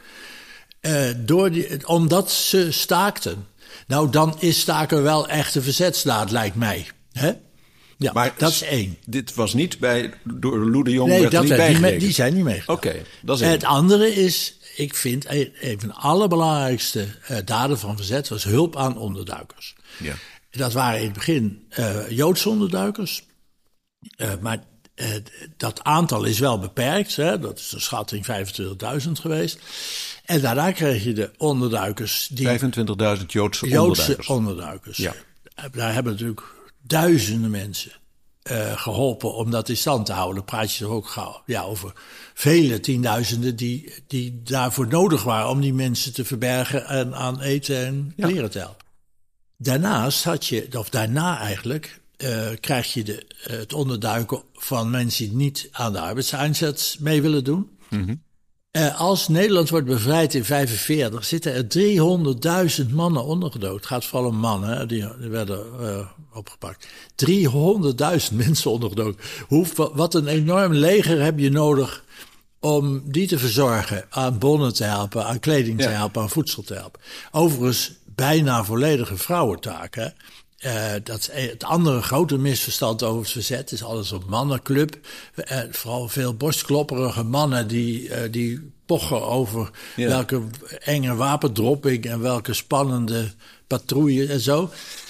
B: Uh, door die, omdat ze staakten. Nou, dan is staken wel echt een verzetsdaad, lijkt mij. Hè? Ja,
C: maar
B: dat is één.
C: Dit was niet bij, door Lou de Jong
B: nee,
C: werd
B: dat
C: niet
B: werd,
C: bijgerekend?
B: Die, die zijn niet meegedaan.
C: Oké, okay, dat is één.
B: En het andere is, ik vind, een van de allerbelangrijkste uh, daden van verzet was hulp aan onderduikers. Ja. Dat waren in het begin uh, Joodse onderduikers. Uh, maar uh, dat aantal is wel beperkt. Hè? Dat is een schatting vijfentwintigduizend geweest. En daarna kreeg je de onderduikers. Die
C: vijfentwintigduizend Joodse,
B: Joodse
C: onderduikers.
B: onderduikers.
C: Ja.
B: Daar hebben natuurlijk duizenden mensen uh, geholpen om dat in stand te houden. Dan praat je toch ook gauw ja, over vele tienduizenden die, die daarvoor nodig waren om die mensen te verbergen en aan eten en kleren ja. te helpen. Daarnaast had je, of daarna eigenlijk, uh, krijg je de, uh, het onderduiken van mensen die niet aan de arbeidseinsatz mee willen doen. Mm-hmm. Uh, als Nederland wordt bevrijd in vijfenveertig, zitten er driehonderdduizend mannen ondergedoken. Het gaat vooral om mannen, hè, die, die werden uh, opgepakt. driehonderdduizend mensen ondergedoken. Hoe, wat een enorm leger heb je nodig om die te verzorgen, aan bonnen te helpen, aan kleding te ja. helpen, aan voedsel te helpen. Overigens bijna volledige vrouwentaak, hè. Uh, dat is het andere grote misverstand over het verzet is alles een mannenclub. Uh, vooral veel borstklopperige mannen die, uh, die pochen over ja. welke enge wapendropping en welke spannende patrouille en zo.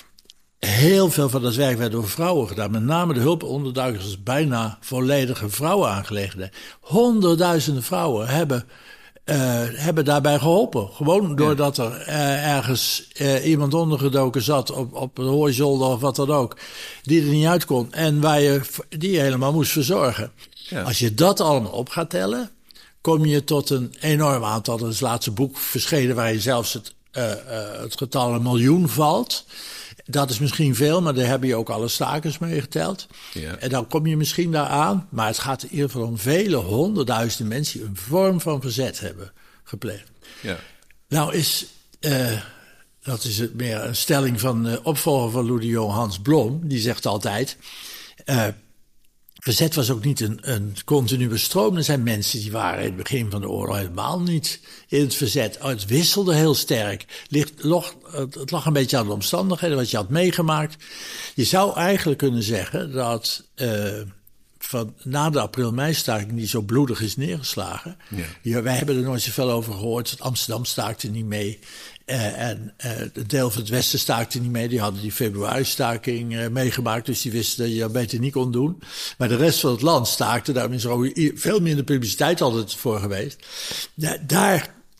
B: Heel veel van dat werk werd door vrouwen gedaan. Met name de hulponderduikers is bijna volledige vrouwenaangelegenheid. Honderdduizenden vrouwen hebben Uh, hebben daarbij geholpen. Gewoon doordat er uh, ergens uh, iemand ondergedoken zat op, op een hooizolder of wat dan ook, die er niet uit kon en waar je die je helemaal moest verzorgen. Ja. Als je dat allemaal op gaat tellen, kom je tot een enorm aantal. Dat is het laatste boek verschenen waarin zelfs het, uh, uh, het getal een miljoen valt. Dat is misschien veel, maar daar heb je ook alle stakers mee geteld. Ja. En dan kom je misschien daar aan. Maar het gaat in ieder geval om vele honderdduizenden mensen die een vorm van verzet hebben gepleegd. Ja. Nou is, uh, dat is het meer een stelling van de opvolger van Lou de Jong, Hans Blom. Die zegt altijd, uh, verzet was ook niet een, een continue stroom. Er zijn mensen die waren in het begin van de oorlog helemaal niet in het verzet. Oh, het wisselde heel sterk. Ligt, log, het lag een beetje aan de omstandigheden, wat je had meegemaakt. Je zou eigenlijk kunnen zeggen dat uh, van, na de april-mei-staking die zo bloedig is neergeslagen. Ja. Ja, wij hebben er nooit zoveel over gehoord. Amsterdam staakte niet mee. Uh, en uh, een deel van het Westen staakte niet mee. Die hadden die februari-staking uh, meegemaakt. Dus die wisten dat je dat beter niet kon doen. Maar de rest van het land staakte. Daarom is er ook veel minder publiciteit altijd voor geweest. Da- daar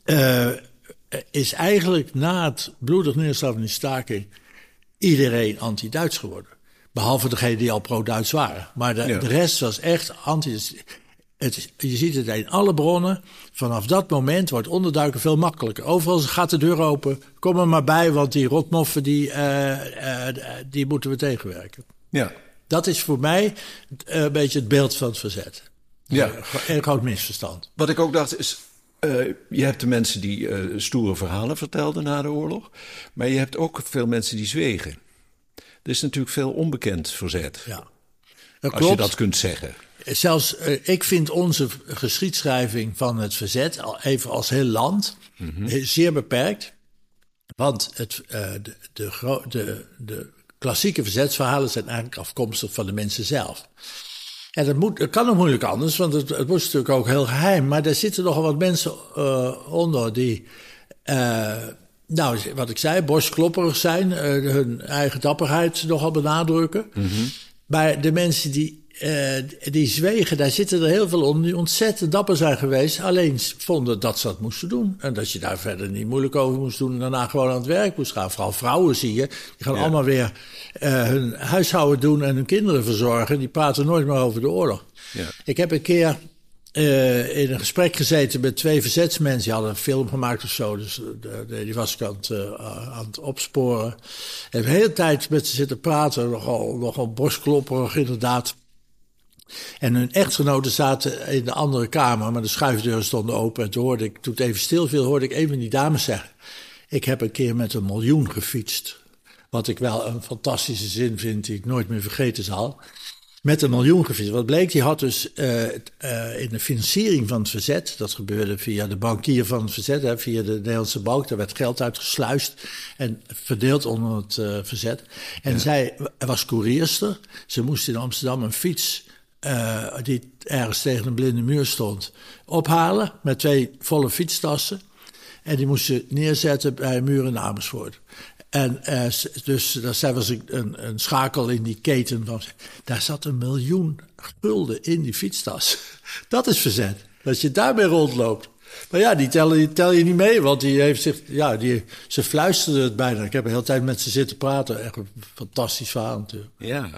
B: uh, is eigenlijk na het bloedig neerslaan van die staking iedereen anti-Duits geworden. Behalve degenen die al pro-Duits waren. Maar de, ja. de rest was echt anti. Het, je ziet het in alle bronnen. Vanaf dat moment wordt onderduiken veel makkelijker. Overal gaat de deur open. Kom er maar bij, want die rotmoffen die, uh, uh, die moeten we tegenwerken.
C: Ja.
B: Dat is voor mij uh, een beetje het beeld van het verzet.
C: Ja.
B: Een groot misverstand.
C: Wat ik ook dacht is, uh, je hebt de mensen die uh, stoere verhalen vertelden na de oorlog. Maar je hebt ook veel mensen die zwegen. Er is natuurlijk veel onbekend verzet.
B: Ja.
C: Dat als klopt. Je dat kunt zeggen.
B: Zelfs, uh, ik vind onze geschiedschrijving van het verzet, even als heel land, mm-hmm. zeer beperkt. Want het, uh, de, de, de, de klassieke verzetsverhalen zijn eigenlijk afkomstig van de mensen zelf. En dat, moet, dat kan ook moeilijk anders, want het, het was natuurlijk ook heel geheim. Maar er zitten nogal wat mensen uh, onder die, uh, nou, wat ik zei, borstklopperig zijn, uh, hun eigen dapperheid nogal benadrukken. Mm-hmm. Maar de mensen die Uh, die zwegen, daar zitten er heel veel onder die ontzettend dapper zijn geweest. Alleen vonden dat ze dat moesten doen. En dat je daar verder niet moeilijk over moest doen en daarna gewoon aan het werk moest gaan. Vooral vrouwen zie je, die gaan ja. allemaal weer uh, hun huishouden doen en hun kinderen verzorgen. Die praten nooit meer over de oorlog. Ja. Ik heb een keer uh, in een gesprek gezeten met twee verzetsmensen. Die hadden een film gemaakt of zo, dus de, de, die was ik aan het, uh, aan het opsporen. Ik heb de hele tijd met ze zitten praten, nogal, nogal borstklopperig inderdaad. En hun echtgenoten zaten in de andere kamer, maar de schuifdeuren stonden open. En toen hoorde ik, toen het even stil viel, hoorde ik een van die dames zeggen: ik heb een keer met een miljoen gefietst. Wat ik wel een fantastische zin vind, die ik nooit meer vergeten zal. Met een miljoen gefietst. Wat bleek, die had dus uh, uh, in de financiering van het verzet, dat gebeurde via de bankier van het verzet, hè, via de Nederlandse bank, daar werd geld uitgesluist en verdeeld onder het uh, verzet. En ja. zij was koerierster, ze moest in Amsterdam een fiets Uh, die ergens tegen een blinde muur stond, ophalen met twee volle fietstassen. En die moest ze neerzetten bij een muur in Amersfoort. En uh, dus daar was een, een, een schakel in die keten van. Daar zat een miljoen gulden in die fietstas. Dat is verzet. Dat je daarmee rondloopt. Maar ja, die tel, die tel je niet mee, want die heeft zich, ja, die, ze fluisterde het bijna. Ik heb de hele tijd met ze zitten praten. Echt een fantastisch verhaal natuurlijk.
C: Ja.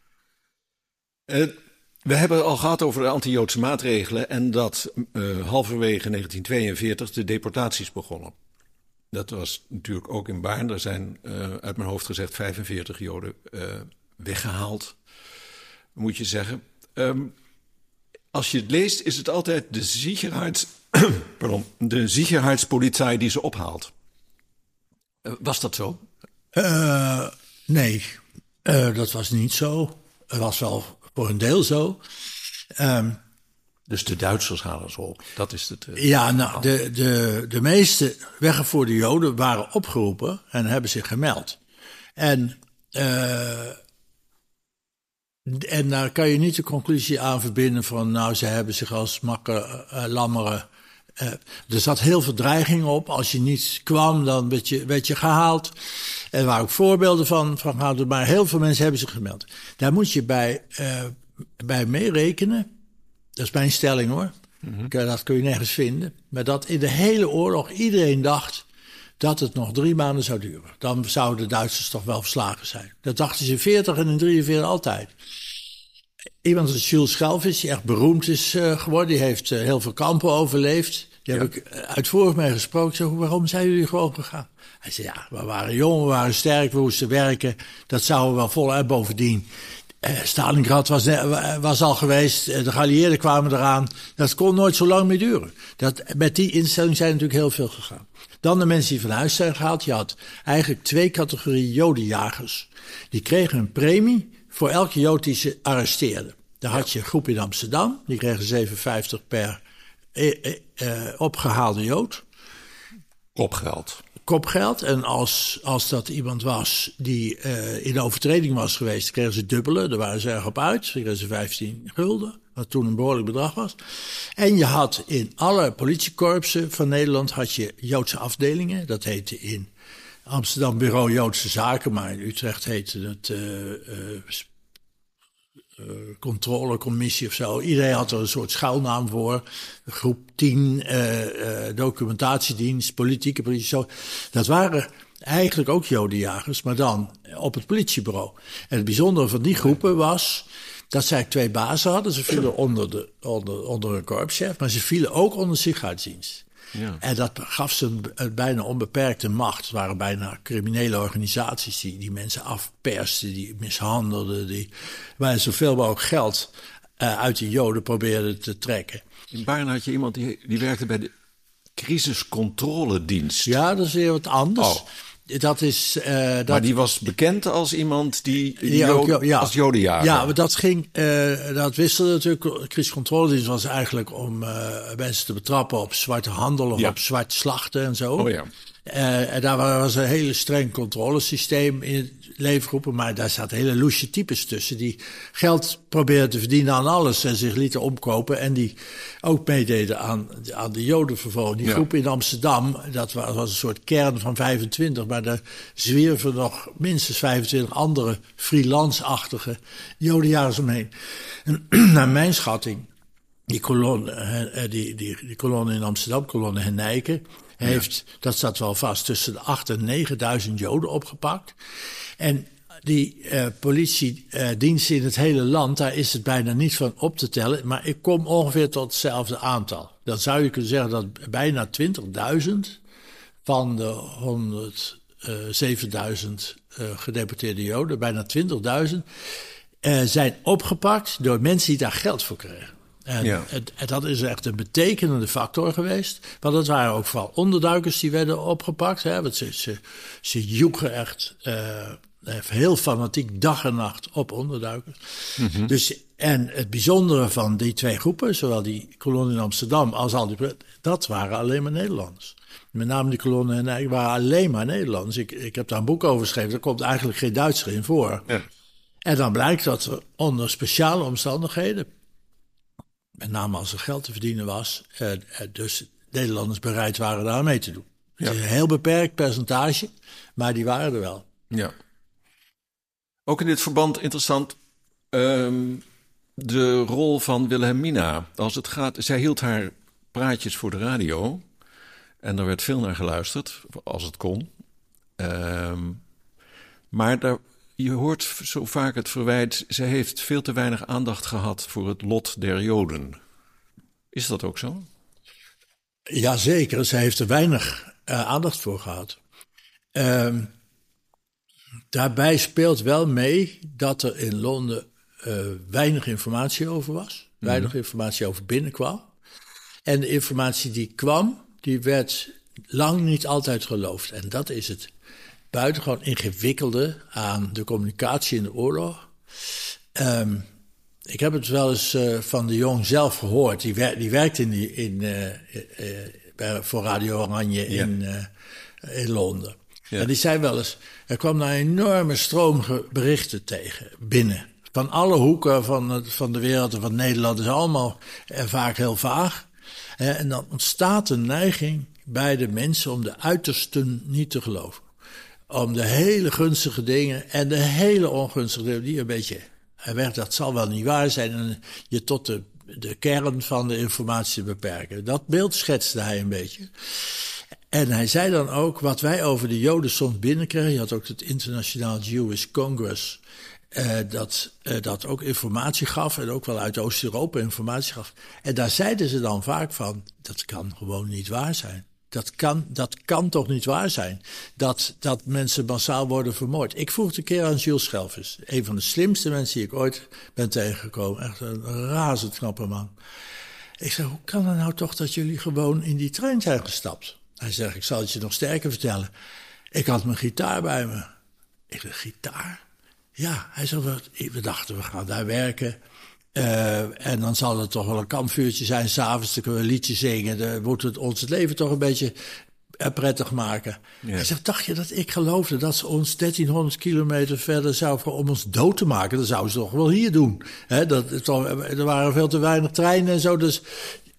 C: Uh, We hebben het al gehad over de anti-Joodse maatregelen en dat uh, halverwege negentien tweeënveertig de deportaties begonnen. Dat was natuurlijk ook in Baarn. Er zijn uh, uit mijn hoofd gezegd vijfenveertig Joden uh, weggehaald, moet je zeggen. Um, als je het leest is het altijd de Sicherheits, pardon, de Sicherheitspolizei die ze ophaalt. Uh, was dat zo?
B: Uh, nee, uh, dat was niet zo. Het was wel voor een deel zo. Um,
C: dus de Duitsers halen ze op. Dat is het. Uh,
B: ja, nou, de, de, de meeste weggevoerde Joden waren opgeroepen en hebben zich gemeld. En, uh, en daar kan je niet de conclusie aan verbinden van, nou, ze hebben zich als makke, uh, lammeren. Uh, er zat heel veel dreiging op. Als je niet kwam, dan werd je, werd je gehaald. Er waren ook voorbeelden van, van gehouden, maar heel veel mensen hebben zich gemeld. Daar moet je bij, uh, bij meerekenen. Dat is mijn stelling hoor. Mm-hmm. Dat kun je nergens vinden. Maar dat in de hele oorlog iedereen dacht dat het nog drie maanden zou duren. Dan zouden de Duitsers toch wel verslagen zijn. Dat dachten ze in veertig en in drieënveertig altijd. Iemand als Jules Schelvis, die echt beroemd is uh, geworden, die heeft uh, heel veel kampen overleefd. Die ja. heb ik uitvoerig mee gesproken. Ik zei, waarom zijn jullie gewoon gegaan? Hij zei, ja, we waren jong, we waren sterk, we moesten werken. Dat zouden we wel voluit. Bovendien, uh, Stalingrad was, uh, was al geweest, uh, de geallieerden kwamen eraan. Dat kon nooit zo lang meer duren. Dat, met die instelling zijn natuurlijk heel veel gegaan. Dan de mensen die van huis zijn gehaald. Je had eigenlijk twee categorieën jodenjagers. Die kregen een premie voor elke Jood die ze arresteerden. Daar had je een groep in Amsterdam. Die kregen zeven vijftig per eh, eh, opgehaalde Jood.
C: Kopgeld.
B: Kopgeld. En als, als dat iemand was die uh, in overtreding was geweest, kregen ze dubbele. Daar waren ze erg op uit. Dan kregen ze vijftien gulden. Wat toen een behoorlijk bedrag was. En je had in alle politiekorpsen van Nederland had je Joodse afdelingen. Dat heette in Amsterdam Bureau Joodse Zaken, maar in Utrecht heette het uh, uh, uh, controlecommissie of zo. Iedereen had er een soort schuilnaam voor. Groep tien, uh, uh, documentatiedienst, politieke politie. Zo. Dat waren eigenlijk ook jodenjagers, maar dan op het politiebureau. En het bijzondere van die groepen was dat zij twee bazen hadden. Ze vielen onder, de, onder, onder een korpschef, maar ze vielen ook onder sicherheidsdienst. Ja. En dat gaf ze een, een bijna onbeperkte macht. Het waren bijna criminele organisaties die, die mensen afpersten, die mishandelden, die waar zoveel mogelijk geld uh, uit de Joden probeerden te trekken.
C: In Baarn had je iemand die, die werkte bij de crisiscontroledienst.
B: Ja, dat is weer wat anders. Oh. Dat is, uh, dat,
C: maar die was bekend als iemand die, die
B: ja,
C: Jood,
B: ja,
C: als jodenjager.
B: Ja, maar dat ging, uh, dat wisselde natuurlijk. Crisiscontroledienst was eigenlijk om uh, mensen te betrappen op zwarte handel of ja. op zwart slachten en zo.
C: Oh ja.
B: Uh, en daar was een hele streng controlesysteem in het leefgroepen, maar daar zaten hele loesje types tussen die geld probeerden te verdienen aan alles en zich lieten omkopen en die ook meededen aan, aan de jodenvervolging. Die ja. groep in Amsterdam, dat was, was een soort kern van vijfentwintig, maar daar zwierven nog minstens vijfentwintig andere freelance-achtige jodenjagers omheen. En naar mijn schatting, die kolonne, die, die, die kolonne in Amsterdam, kolonne Hennijken, heeft, ja. dat staat wel vast, tussen de acht en negenduizend Joden opgepakt. En die uh, politiediensten uh, in het hele land, daar is het bijna niet van op te tellen. Maar ik kom ongeveer tot hetzelfde aantal. Dan zou je kunnen zeggen dat bijna twintigduizend van de honderdzevenduizend uh, gedeporteerde Joden, bijna twintigduizend, uh, zijn opgepakt door mensen die daar geld voor kregen. En, ja. en, en dat is echt een betekenende factor geweest. Want het waren ook vooral onderduikers die werden opgepakt. Hè, want ze, ze, ze joegen echt uh, heel fanatiek dag en nacht op onderduikers. Mm-hmm. Dus, en het bijzondere van die twee groepen, zowel die kolonne in Amsterdam als al die... dat waren alleen maar Nederlanders. Met name die kolonne en ik waren alleen maar Nederlanders. Ik, ik heb daar een boek over geschreven, daar komt eigenlijk geen Duitser in voor. Ja. En dan blijkt dat er onder speciale omstandigheden, met name als er geld te verdienen was, uh, dus Nederlanders bereid waren daar mee te doen. Ja. Het is een heel beperkt percentage, maar die waren er wel.
C: Ja. Ook in dit verband interessant, um, de rol van Wilhelmina. Als het gaat, zij hield haar praatjes voor de radio en er werd veel naar geluisterd, als het kon. Um, maar daar, je hoort zo vaak het verwijt, zij heeft veel te weinig aandacht gehad voor het lot der Joden. Is dat ook zo?
B: Jazeker, zij heeft er weinig uh, aandacht voor gehad. Uh, daarbij speelt wel mee dat er in Londen uh, weinig informatie over was. Mm. Weinig informatie over binnenkwam. En de informatie die kwam, die werd lang niet altijd geloofd. En dat is het buitengewoon ingewikkelde aan de communicatie in de oorlog. Um, ik heb het wel eens uh, van de Jong zelf gehoord. Die, wer- die werkt in die, in, uh, uh, uh, voor Radio Oranje ja. in, uh, in Londen. Ja. En die zei wel eens, er kwam een enorme stroom berichten tegen, binnen. Van alle hoeken van, het, van de wereld en van Nederland. is allemaal uh, vaak heel vaag. Uh, en dan ontstaat een neiging bij de mensen om de uitersten niet te geloven. Om de hele gunstige dingen en de hele ongunstige dingen, die een beetje, hij werd, dat zal wel niet waar zijn, en je tot de, de kern van de informatie te beperken. Dat beeld schetste hij een beetje. En hij zei dan ook, wat wij over de Joden soms binnenkregen, je had ook het International Jewish Congress, uh, dat, uh, dat ook informatie gaf, en ook wel uit Oost-Europa informatie gaf. En daar zeiden ze dan vaak van, dat kan gewoon niet waar zijn. Dat kan, dat kan toch niet waar zijn, dat, dat mensen massaal worden vermoord. Ik vroeg het een keer aan Jules Schelvis, een van de slimste mensen die ik ooit ben tegengekomen. Echt een razend knappe man. Ik zei, hoe kan het nou toch dat jullie gewoon in die trein zijn gestapt? Hij zegt, ik zal het je nog sterker vertellen. Ik had mijn gitaar bij me. Ik zei, gitaar? Ja, hij zei, we, we dachten, we gaan daar werken. Uh, en dan zal het toch wel een kampvuurtje zijn, 's avonds, dan kunnen we een liedje zingen. Dan moet het ons het leven toch een beetje uh, prettig maken. Ja. Hij zegt, dacht je dat ik geloofde dat ze ons dertienhonderd kilometer verder zouden om ons dood te maken? Dat zouden ze toch wel hier doen. He, dat, toch, er waren veel te weinig treinen en zo, dus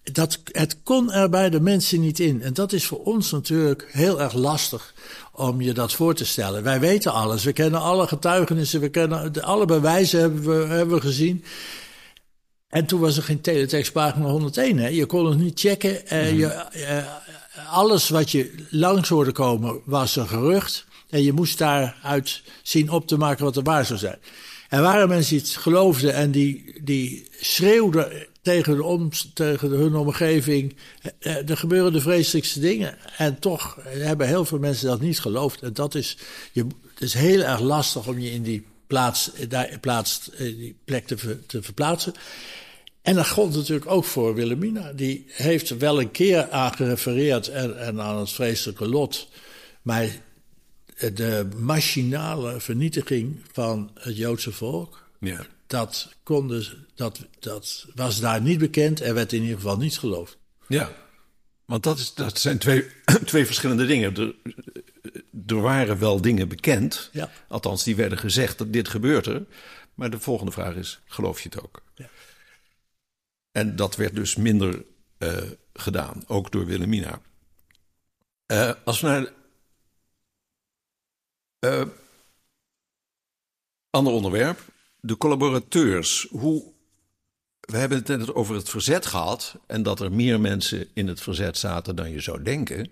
B: dat, het kon er bij de mensen niet in. En dat is voor ons natuurlijk heel erg lastig om je dat voor te stellen. Wij weten alles, we kennen alle getuigenissen, we kennen de, alle bewijzen hebben we, hebben we gezien. En toen was er geen teletextpagina honderdéén. Hè? Je kon het niet checken. Uh, mm. je, uh, alles wat je langs hoorde komen was een gerucht. En je moest daaruit zien op te maken wat er waar zou zijn. Er waren mensen die het geloofden en die, die schreeuwden tegen, de om, tegen hun omgeving. Uh, er gebeuren de vreselijkste dingen. En toch hebben heel veel mensen dat niet geloofd. En dat is, je, het is heel erg lastig om je in die plaats, daar, plaats, die plek te, te verplaatsen. En dat gold natuurlijk ook voor Wilhelmina. Die heeft er wel een keer aan gerefereerd en, en aan het vreselijke lot. Maar de machinale vernietiging van het Joodse volk, ja. dat, konden, dat, dat was daar niet bekend en werd in ieder geval niet geloofd.
C: Ja, want dat, is, dat zijn twee, twee verschillende dingen. Er, er waren wel dingen bekend, ja. althans die werden gezegd dat dit gebeurt er. Maar de volgende vraag is, geloof je het ook? Ja. En dat werd dus minder uh, gedaan, ook door Wilhelmina. Uh, als we naar Uh, ander onderwerp, de collaborateurs. Hoe, we hebben het net over het verzet gehad en dat er meer mensen in het verzet zaten dan je zou denken.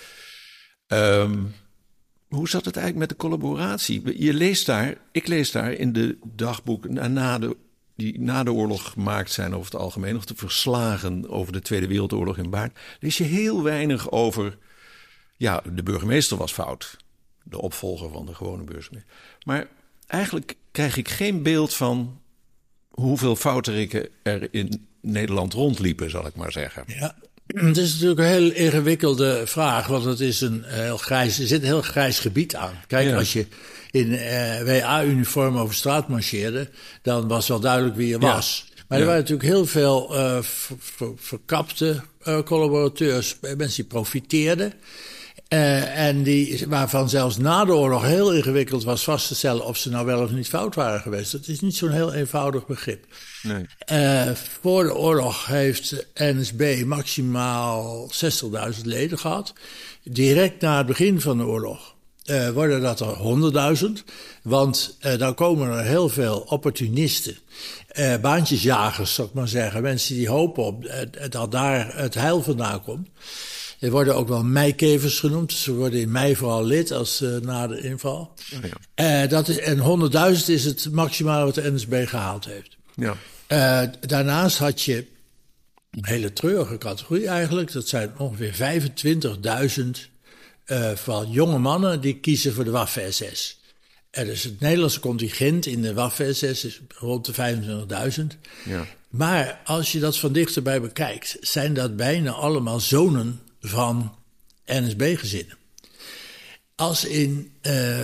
C: Um, hoe zat het eigenlijk met de collaboratie? Je leest daar, ik lees daar in de dagboeken na de, die na de oorlog gemaakt zijn over het algemeen, of de verslagen over de Tweede Wereldoorlog in Baarn, lees je heel weinig over, ja, de burgemeester was fout. De opvolger van de gewone burgemeester. Maar eigenlijk krijg ik geen beeld van hoeveel fouterikken er in Nederland rondliepen, zal ik maar zeggen.
B: Ja, het is natuurlijk een heel ingewikkelde vraag, want het is een heel grijs, er zit een heel grijs gebied aan. Kijk, ja. als je in uh, W A-uniform over straat marcheerde, dan was wel duidelijk wie je was. Ja. Maar er ja. waren natuurlijk heel veel uh, ver, ver, verkapte uh, collaborateurs, mensen die profiteerden. Uh, en die, waarvan zelfs na de oorlog heel ingewikkeld was vast te stellen of ze nou wel of niet fout waren geweest. Dat is niet zo'n heel eenvoudig begrip. Nee. Uh, voor de oorlog heeft de N S B maximaal zestigduizend leden gehad. Direct na het begin van de oorlog uh, worden dat er honderdduizend. Want uh, dan komen er heel veel opportunisten, uh, baantjesjagers, zal ik maar zeggen. Mensen die hopen op uh, dat daar het heil vandaan komt. Er worden ook wel meikevers genoemd. Ze worden in mei vooral lid als uh, na de inval. Oh ja. uh, dat is, en honderdduizend is het maximaal wat de N S B gehaald heeft. Ja. Uh, daarnaast had je een hele treurige categorie eigenlijk. Dat zijn ongeveer vijfentwintigduizend uh, van jonge mannen die kiezen voor de Waffen-S S. En dus het Nederlandse contingent in de Waffen-S S is rond de vijfentwintigduizend. Ja. Maar als je dat van dichterbij bekijkt, zijn dat bijna allemaal zonen van N S B-gezinnen. Als in uh,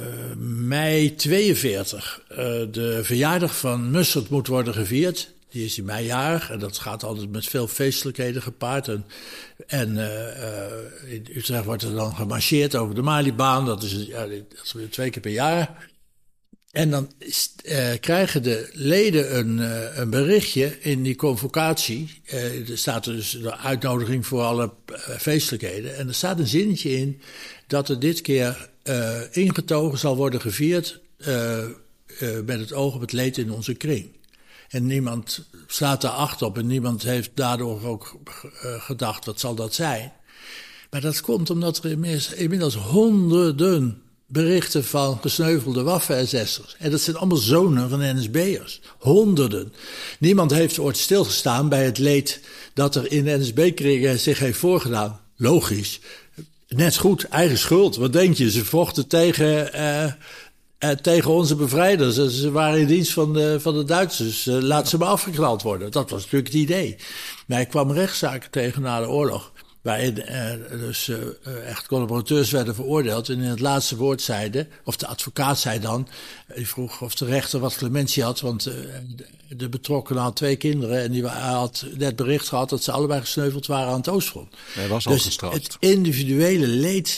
B: mei tweeënveertig uh, de verjaardag van Mussert moet worden gevierd, die is in mei jarig en dat gaat altijd met veel feestelijkheden gepaard. En, en uh, uh, in Utrecht wordt er dan gemarcheerd over de Malibaan, dat is, ja, dat is twee keer per jaar. En dan uh, krijgen de leden een, uh, een berichtje in die convocatie. Uh, er staat dus de uitnodiging voor alle uh, feestelijkheden. En er staat een zinnetje in dat er dit keer uh, ingetogen zal worden gevierd uh, uh, met het oog op het leed in onze kring. En niemand slaat daar acht op en niemand heeft daardoor ook uh, gedacht, wat zal dat zijn? Maar dat komt omdat er inmiddels, inmiddels honderden berichten van gesneuvelde Waffen-S S'ers. En dat zijn allemaal zonen van N S B'ers. Honderden. Niemand heeft ooit stilgestaan bij het leed dat er in de N S B-kringen zich heeft voorgedaan. Logisch. Net goed, eigen schuld. Wat denk je? Ze vochten tegen, uh, uh, tegen onze bevrijders. Ze waren in dienst van de, van de Duitsers. Uh, laat ze maar afgeknald worden. Dat was natuurlijk het idee. Maar ik kwam rechtszaken tegen na de oorlog, waarin uh, dus uh, echt collaborateurs werden veroordeeld en in het laatste woord zeiden, of de advocaat zei dan, die vroeg of de rechter wat clementie had, want uh, de, de betrokkenen had twee kinderen en die had net bericht gehad dat ze allebei gesneuveld waren aan het Oostfront.
C: Hij was al
B: dus
C: gestraft.
B: Het individuele leed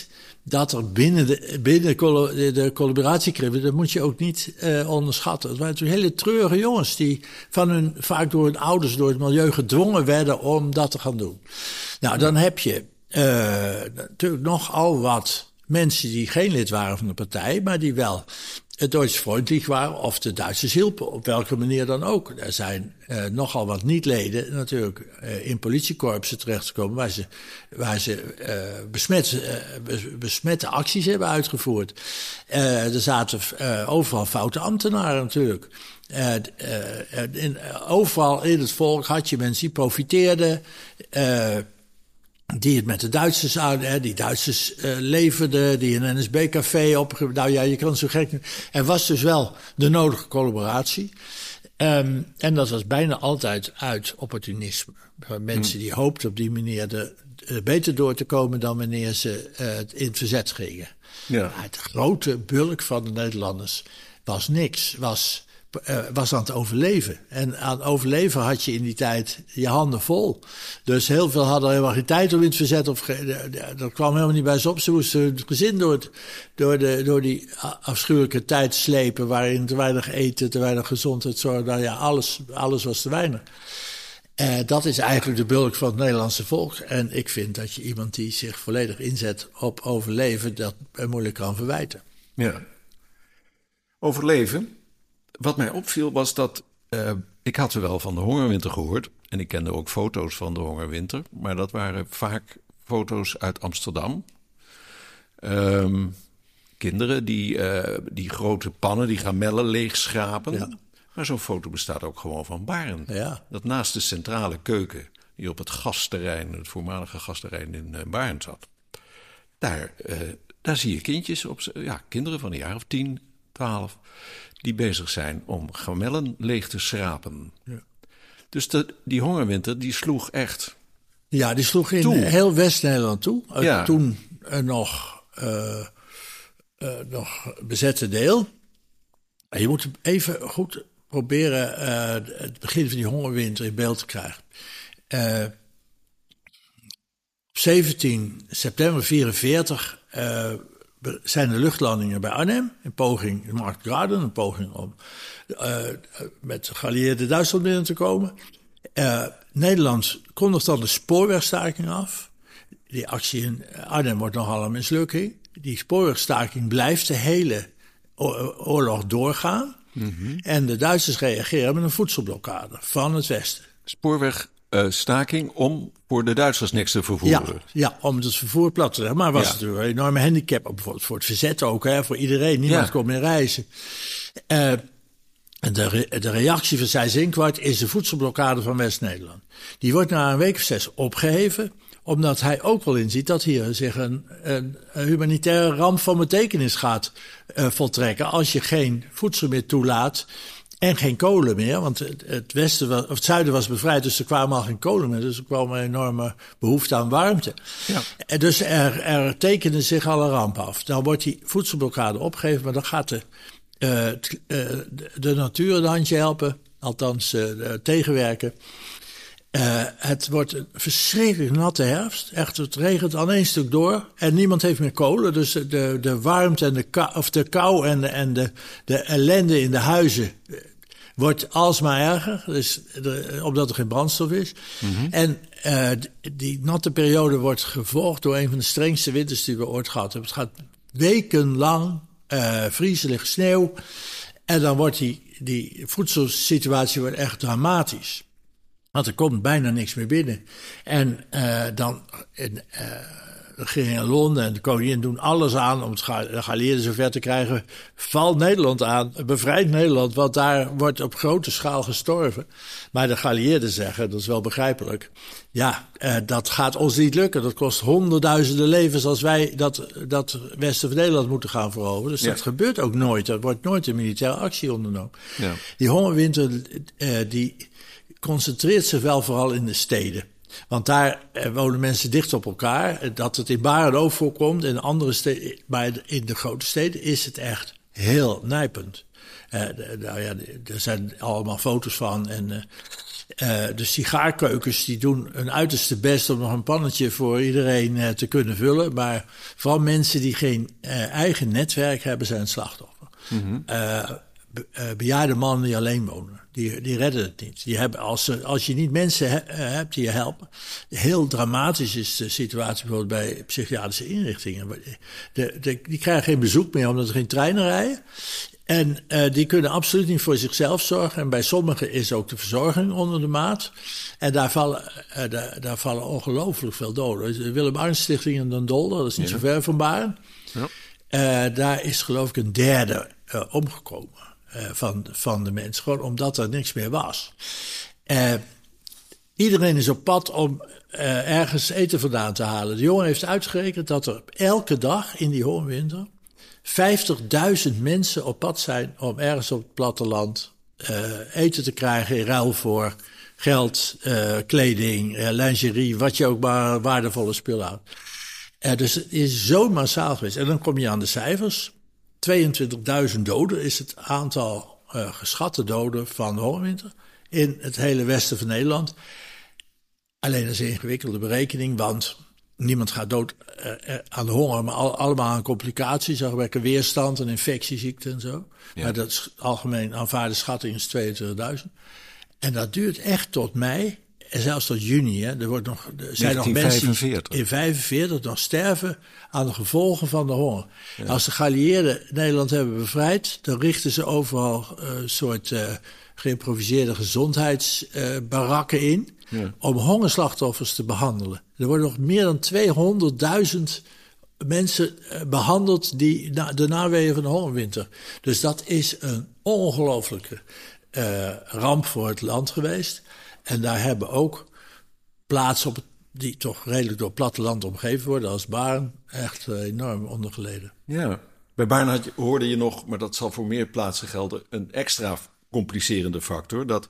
B: dat er binnen de, binnen de, de collaboratiekringen, dat moet je ook niet uh, onderschatten. Het waren natuurlijk hele treurige jongens die van hun, vaak door hun ouders, door het milieu gedwongen werden om dat te gaan doen. Nou, dan heb je uh, natuurlijk nogal wat mensen die geen lid waren van de partij, maar die wel het Duitsfreundlich waren of de Duitsers hielpen, op welke manier dan ook. Er zijn uh, nogal wat niet-leden natuurlijk uh, in politiekorpsen terechtgekomen waar ze, waar ze uh, besmet, uh, besmette acties hebben uitgevoerd. Uh, er zaten uh, overal foute ambtenaren natuurlijk. Uh, uh, in, uh, overal in het volk had je mensen die profiteerden, uh, die het met de Duitsers aan, hè, die Duitsers uh, leverden, die een N S B-café op. Nou ja, je kan het zo gek doen. Er was dus wel de nodige collaboratie. Um, en dat was bijna altijd uit opportunisme. Van mensen die hoopten op die manier de, de, beter door te komen dan wanneer ze uh, in het verzet gingen. Ja. Maar het grote bulk van de Nederlanders was niks, was... Uh, was aan het overleven. En aan overleven had je in die tijd je handen vol. Dus heel veel hadden helemaal geen tijd om in het verzet. Of ge- dat kwam helemaal niet bij ze op. Ze moesten hun gezin door, het, door, de, door die afschuwelijke tijd slepen, waarin te weinig eten, te weinig gezondheidszorg. Nou ja, alles, alles was te weinig. Uh, dat is eigenlijk de bulk van het Nederlandse volk. En ik vind dat je iemand die zich volledig inzet op overleven, dat moeilijk kan verwijten.
C: Ja. Overleven. Wat mij opviel was dat, uh, ik had er wel van de hongerwinter gehoord. En ik kende ook foto's van de hongerwinter. Maar dat waren vaak foto's uit Amsterdam. Um, kinderen die, uh, die grote pannen, die gamellen leegschrapen. Ja. Maar zo'n foto bestaat ook gewoon van Baren. Ja. Dat naast de centrale keuken, die op het gasterrein, het voormalige gasterrein in uh, Baren zat. Daar, uh, daar zie je kindjes, op, ja, kinderen van een jaar of tien, twaalf... die bezig zijn om gamellen leeg te schrapen. Ja. Dus de, die hongerwinter, die sloeg echt
B: Ja, die sloeg in toe. heel West-Nederland toe. Uh, ja. Toen uh, nog, uh, uh, nog bezette deel. En je moet even goed proberen uh, het begin van die hongerwinter in beeld te krijgen. Uh, op zeventien september vierenveertig... Uh, zijn de luchtlandingen bij Arnhem, een poging in Marktgarden, een poging om uh, met geallieerde Duitsland binnen te komen. Uh, Nederland kondigt dan de spoorwegstaking af. Die actie in Arnhem wordt nogal een mislukking. Die spoorwegstaking blijft de hele oorlog doorgaan. Mm-hmm. En de Duitsers reageren met een voedselblokkade van het Westen.
C: Spoorweg... Uh, staking om voor de Duitsers niks te vervoeren.
B: Ja, ja, om het vervoer plat te leggen. Maar was ja. natuurlijk een enorme handicap, bijvoorbeeld voor het verzet ook, hè, voor iedereen. Niemand ja. kon meer reizen. Uh, de, re- de reactie van Seyss-Inquart is de voedselblokkade van West-Nederland. Die wordt na een week of zes opgeheven, omdat hij ook wel inziet dat hier zich een, een, een humanitaire ramp van betekenis gaat uh, voltrekken als je geen voedsel meer toelaat. En geen kolen meer, want het, westen was, of het zuiden was bevrijd, dus er kwamen al geen kolen meer. Dus er kwam een enorme behoefte aan warmte. Ja. En dus er, er tekende zich al een ramp af. Dan wordt die voedselblokkade opgegeven, maar dan gaat de, uh, t, uh, de, de natuur een handje helpen, althans uh, tegenwerken. Uh, het wordt een verschrikkelijk natte herfst. Echt, het regent al één stuk door. En niemand heeft meer kolen. Dus de, de warmte en de kou, of de kou en de, en de, de ellende in de huizen wordt alsmaar erger. Dus de, omdat er geen brandstof is. Mm-hmm. En uh, die natte periode wordt gevolgd door een van de strengste winters die we ooit gehad hebben. Het gaat wekenlang uh, vriezen, ligt sneeuw. En dan wordt die, die voedselsituatie wordt echt dramatisch. Want er komt bijna niks meer binnen. En uh, dan in, uh, de regering in Londen en de koningin doen alles aan om het ge- de geallieerden zover te krijgen. Valt Nederland aan, bevrijd Nederland, want daar wordt op grote schaal gestorven. Maar de geallieerden zeggen, dat is wel begrijpelijk, ja, uh, dat gaat ons niet lukken. Dat kost honderdduizenden levens als wij dat, dat westen van Nederland moeten gaan veroveren. Dus ja. dat gebeurt ook nooit. Er wordt nooit een militaire actie ondernomen. Ja. Die hongerwinter, uh, die concentreert zich wel vooral in de steden. Want daar eh, wonen mensen dicht op elkaar. Dat het in Baren ook voorkomt. In andere steden, maar in de grote steden is het echt heel nijpend. Uh, de, nou ja, er zijn allemaal foto's van. En, uh, Uh, de sigaarkeukens die doen hun uiterste best om nog een pannetje voor iedereen uh, te kunnen vullen. Maar vooral mensen die geen uh, eigen netwerk hebben, zijn het slachtoffer. Mm-hmm. Uh, be, uh, bejaarde mannen die alleen wonen, die, die redden het niet. Die hebben, als, ze, als je niet mensen he, uh, hebt die je helpen. Heel dramatisch is de situatie bijvoorbeeld bij psychiatrische inrichtingen. De, de, die krijgen geen bezoek meer omdat er geen treinen rijden. En uh, die kunnen absoluut niet voor zichzelf zorgen. En bij sommigen is ook de verzorging onder de maat. En daar vallen, uh, daar, daar vallen ongelooflijk veel doden. De Willem Arndt Stichting in Den Dolder, dat is niet ja. zo ver van Baren. Ja. Uh, daar is geloof ik een derde uh, omgekomen uh, van, van de mensen. Gewoon omdat er niks meer was. Uh, iedereen is op pad om uh, ergens eten vandaan te halen. De jongen heeft uitgerekend dat er elke dag in die hoornwinter vijftigduizend mensen op pad zijn om ergens op het platteland uh, eten te krijgen in ruil voor geld, uh, kleding, uh, lingerie, wat je ook maar waardevolle spullen houdt. Uh, dus het is zo massaal geweest. En dan kom je aan de cijfers. tweeëntwintigduizend doden is het aantal uh, geschatte doden van de hoornwinter in het hele westen van Nederland. Alleen dat is een ingewikkelde berekening, want niemand gaat dood uh, aan de honger, maar al, allemaal aan complicaties, wekken weerstand en infectieziekten en zo. Ja. Maar dat is algemeen aanvaarde schatting is tweeëntwintigduizend. En dat duurt echt tot mei en zelfs tot juni. Hè. Er, wordt nog, er zijn nog mensen die in vijfenveertig nog sterven aan de gevolgen van de honger. Ja. Als de geallieerden Nederland hebben bevrijd, dan richten ze overal een uh, soort uh, geïmproviseerde gezondheidsbarakken uh, in. Ja. Om hongerslachtoffers te behandelen. Er worden nog meer dan tweehonderdduizend mensen behandeld die na, de naweeën van de hongerwinter. Dus dat is een ongelooflijke uh, ramp voor het land geweest. En daar hebben ook plaatsen op het, die toch redelijk door het platteland omgeven worden, als Baren, echt uh, enorm onder geleden.
C: Ja, bij Baren had je, hoorde je nog, maar dat zal voor meer plaatsen gelden, een extra complicerende factor, dat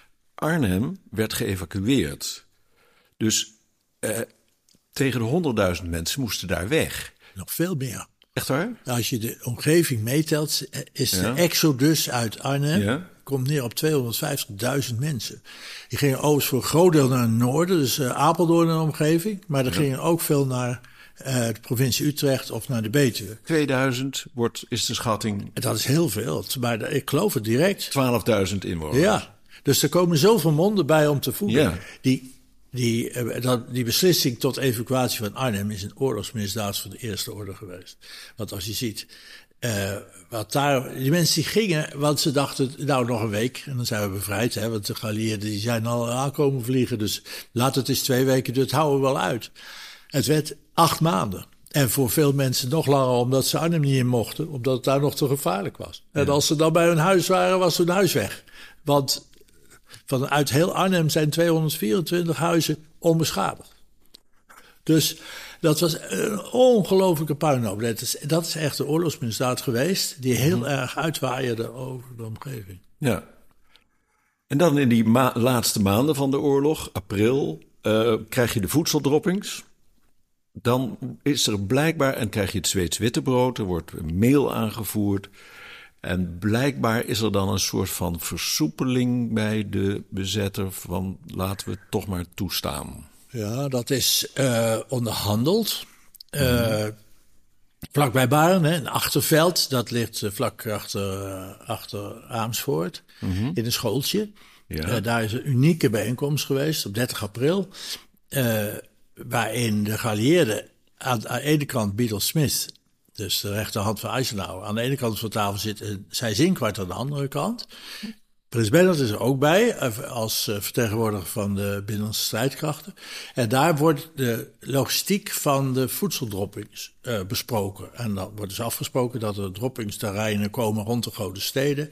C: Arnhem werd geëvacueerd. Dus eh, tegen de honderdduizend mensen moesten daar weg.
B: Nog veel meer.
C: Echt waar?
B: Als je de omgeving meetelt, is ja. de exodus uit Arnhem, ja. komt neer op tweehonderdvijftigduizend mensen. Die gingen overigens voor een groot deel naar het noorden, dus uh, Apeldoorn en omgeving. Maar er ja. gingen ook veel naar uh, de provincie Utrecht of naar de Betuwe.
C: tweeduizend wordt, is de schatting.
B: Dat is heel veel, maar ik geloof het direct.
C: twaalfduizend inwoners.
B: Ja. Dus er komen zoveel monden bij om te voeden.
C: Ja.
B: Die, die, uh, dat, die beslissing tot evacuatie van Arnhem is een oorlogsmisdaad van de eerste orde geweest. Want als je ziet, uh, wat daar, die mensen die gingen, want ze dachten, nou nog een week en dan zijn we bevrijd. Hè, want de geallieerden die zijn al aankomen vliegen, dus laat het eens twee weken, dat houden we wel uit. Het werd acht maanden. En voor veel mensen nog langer, omdat ze Arnhem niet in mochten, omdat het daar nog te gevaarlijk was. Ja. En als ze dan bij hun huis waren, was hun huis weg. Want vanuit heel Arnhem zijn tweehonderdvierentwintig huizen onbeschadigd. Dus dat was een ongelofelijke puinhoop. Dat is, dat is echt de oorlogsmisdaad geweest, die heel mm. erg uitwaaierde over de omgeving.
C: Ja. En dan in die ma- laatste maanden van de oorlog, april, uh, krijg je de voedseldroppings. Dan is er blijkbaar, en krijg je het Zweeds wittebrood, er wordt meel aangevoerd. En blijkbaar is er dan een soort van versoepeling bij de bezetter van laten we het toch maar toestaan.
B: Ja, dat is uh, onderhandeld. Uh, mm. Vlakbij Baren, hè, een Achterveld, dat ligt uh, vlak achter, uh, achter Amersfoort, mm-hmm. in een schooltje. Ja. Uh, daar is een unieke bijeenkomst geweest op dertig april, uh, waarin de geallieerden aan, aan de ene kant Beadle Smith, dus de rechterhand van Eisenhower, aan de ene kant van de tafel zit en zij Zinkwart aan de andere kant. Prins Bernhard is er ook bij, als vertegenwoordiger van de binnenlandse strijdkrachten. En daar wordt de logistiek van de voedseldroppings uh, besproken. En dan wordt dus afgesproken dat er droppingsterreinen komen rond de grote steden.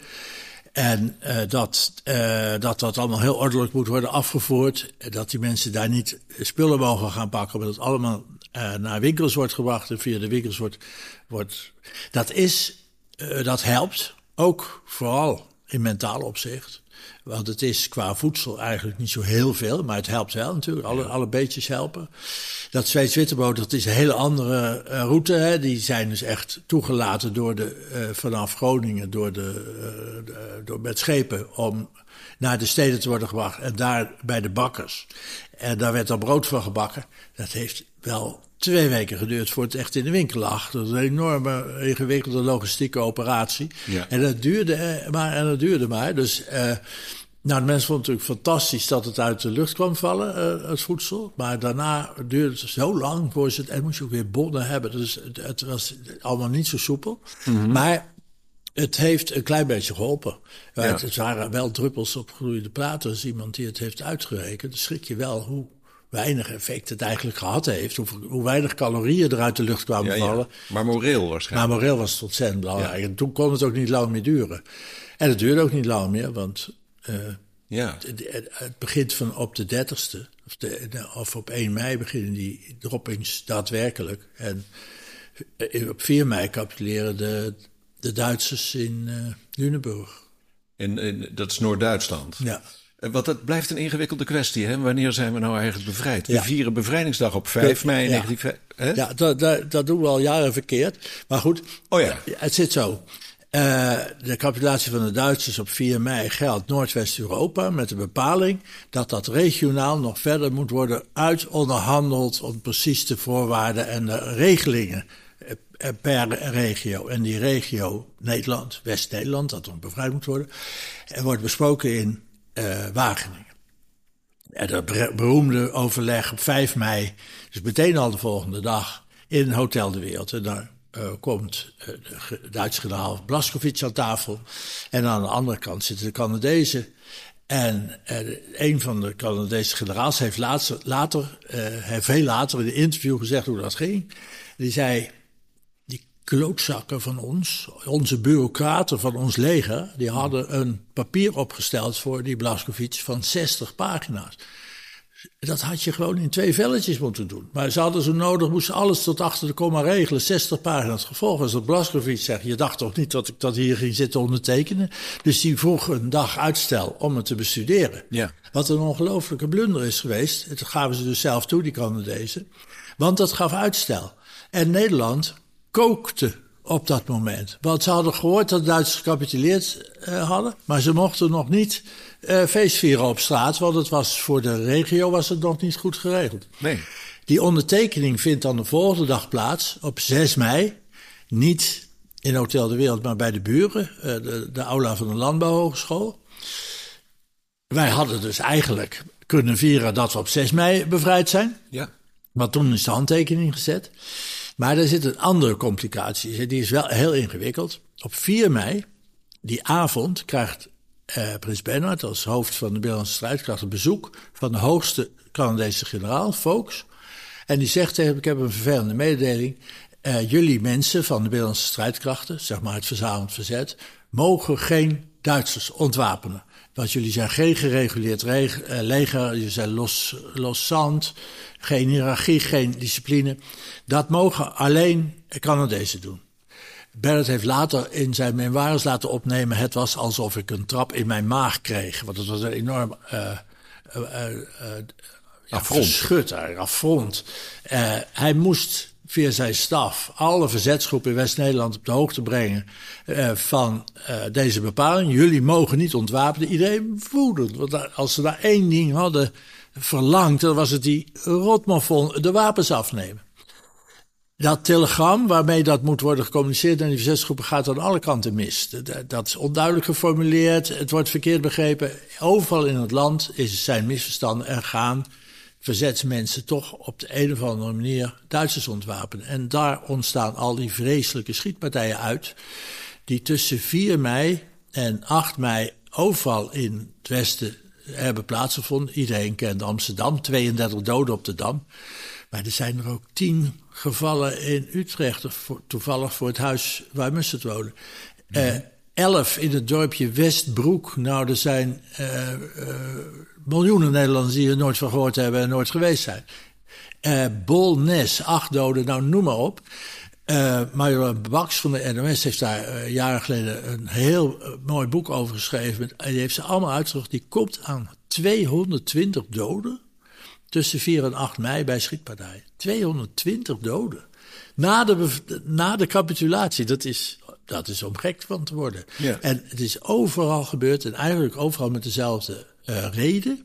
B: En uh, dat, uh, dat dat allemaal heel ordelijk moet worden afgevoerd. Dat die mensen daar niet spullen mogen gaan pakken, maar dat het allemaal uh, naar winkels wordt gebracht en via de winkels wordt... wordt dat is, uh, dat helpt, ook vooral in mentaal opzicht. Want het is qua voedsel eigenlijk niet zo heel veel, maar het helpt wel natuurlijk. Alle, alle beetjes helpen. Dat Zweeds-Witteboot, dat is een hele andere uh, route. Hè. Die zijn dus echt toegelaten door de, uh, vanaf Groningen door de, uh, de, door, met schepen om naar de steden te worden gebracht. En daar bij de bakkers. En daar werd dan brood van gebakken. Dat heeft wel twee weken geduurd voordat het echt in de winkel lag. Dat was een enorme ingewikkelde logistieke operatie. Ja. En dat duurde maar en dat duurde maar. Dus uh, nou, de mensen vonden het natuurlijk fantastisch dat het uit de lucht kwam vallen, uh, het voedsel. Maar daarna duurde het zo lang voor ze het... En moest je ook weer bonnen hebben. Dus het, het was allemaal niet zo soepel. Mm-hmm. Maar het heeft een klein beetje geholpen. Ja. Het, het waren wel druppels op gloeiende platen. Als iemand die het heeft uitgerekend, dan schrik je wel hoe weinig effect het eigenlijk gehad heeft. Hoe, hoe weinig calorieën er uit de lucht kwamen ja, vallen.
C: Ja. Maar moreel waarschijnlijk.
B: Maar moreel was het ontzettend belangrijk. Ja. En toen kon het ook niet lang meer duren. En het duurde ook niet lang meer, want uh, ja. het, het, het begint van op de dertigste. Of, de, of op één mei beginnen die droppings daadwerkelijk. En uh, op vier mei capituleren de, de Duitsers in uh, Lüneburg.
C: En, en dat is Noord-Duitsland?
B: Ja.
C: Want dat blijft een ingewikkelde kwestie, hè? Wanneer zijn we nou eigenlijk bevrijd? We ja. vieren bevrijdingsdag op vijf mei
B: ja.
C: negentien... Hè?
B: Ja, dat, dat, dat doen we al jaren verkeerd. Maar goed,
C: oh ja.
B: Het zit zo. Uh, de capitulatie van de Duitsers op vier mei geldt Noordwest-Europa met de bepaling dat dat regionaal nog verder moet worden uitonderhandeld om precies de voorwaarden en de regelingen per regio. En die regio Nederland, West-Nederland, dat nog bevrijd moet worden, en wordt besproken in Uh, Wageningen. En dat beroemde overleg op vijf mei, dus meteen al de volgende dag, in Hotel de Wereld. En daar uh, komt uh, de Duitse generaal Blaskowitz aan tafel. En aan de andere kant zitten de Canadezen. En uh, een van de Canadese generaals heeft later, later uh, heeft veel later in een interview gezegd hoe dat ging. Die zei: klootzakken van ons, onze bureaucraten van ons leger, die hadden een papier opgesteld voor die Blaskowitz van zestig pagina's. Dat had je gewoon in twee velletjes moeten doen. Maar ze hadden zo nodig, moesten alles tot achter de komma regelen, zestig pagina's. Het gevolg was dat Blaskowitz zegt: je dacht toch niet dat ik dat hier ging zitten ondertekenen? Dus die vroeg een dag uitstel om het te bestuderen. Ja. Wat een ongelofelijke blunder is geweest. Dat gaven ze dus zelf toe, die Canadezen. Want dat gaf uitstel. En Nederland kookte op dat moment. Want ze hadden gehoord dat de Duitsers gecapituleerd uh, hadden, maar ze mochten nog niet uh, feestvieren op straat, want het was voor de regio was het nog niet goed geregeld.
C: Nee.
B: Die ondertekening vindt dan de volgende dag plaats, op zes mei, niet in Hotel de Wereld, maar bij de buren, uh, de, de aula van de Landbouwhogeschool. Wij hadden dus eigenlijk kunnen vieren dat we op zes mei bevrijd zijn.
C: Ja.
B: Maar toen is de handtekening gezet. Maar er zit een andere complicatie. Die is wel heel ingewikkeld. Op vier mei, die avond, krijgt uh, prins Bernhard als hoofd van de Binnenlandse strijdkrachten bezoek van de hoogste Canadese generaal, Fawkes. En die zegt tegen hem: ik heb een vervelende mededeling. Uh, jullie mensen van de Binnenlandse strijdkrachten, zeg maar het verzameld verzet, mogen geen Duitsers ontwapenen. Want jullie zijn geen gereguleerd reg- uh, leger, jullie zijn los, los zand, geen hiërarchie, geen discipline. Dat mogen alleen Canadezen doen. Bernhard heeft later in zijn memoires laten opnemen: het was alsof ik een trap in mijn maag kreeg. Want het was een enorm uh, uh, uh, uh,
C: affront.
B: Schut, affront. Uh, hij moest via zijn staf alle verzetsgroepen in West-Nederland op de hoogte brengen uh, van uh, deze bepaling. Jullie mogen niet ontwapenen. Iedereen woedend. Want als ze daar één ding hadden verlangd, dan was het die rotmafon de wapens afnemen. Dat telegram waarmee dat moet worden gecommuniceerd naar die verzetsgroepen gaat aan alle kanten mis. Dat, dat is onduidelijk geformuleerd, het wordt verkeerd begrepen. Overal in het land is, zijn misverstanden en gaan verzetsmensen toch op de een of andere manier Duitsers ontwapenen. En daar ontstaan al die vreselijke schietpartijen uit, die tussen vier mei en acht mei overal in het Westen hebben plaatsgevonden. Iedereen kent Amsterdam, tweeëndertig doden op de Dam. Maar er zijn er ook tien gevallen in Utrecht, toevallig voor het huis waar Mussert woonde. Uh, elf in het dorpje Westbroek. Nou, er zijn uh, uh, miljoenen Nederlanders die er nooit van gehoord hebben en nooit geweest zijn. Uh, Bolnes, acht doden, nou noem maar op. Uh, Marjolein Baks van de N O S heeft daar uh, jaren geleden een heel uh, mooi boek over geschreven. En die heeft ze allemaal uitgezocht. Die komt aan tweehonderdtwintig doden tussen vier en acht mei bij schietpartijen. tweehonderdtwintig doden. Na de, na de capitulatie. Dat is, dat is om gek van te worden. Ja. En het is overal gebeurd. En eigenlijk overal met dezelfde uh, reden.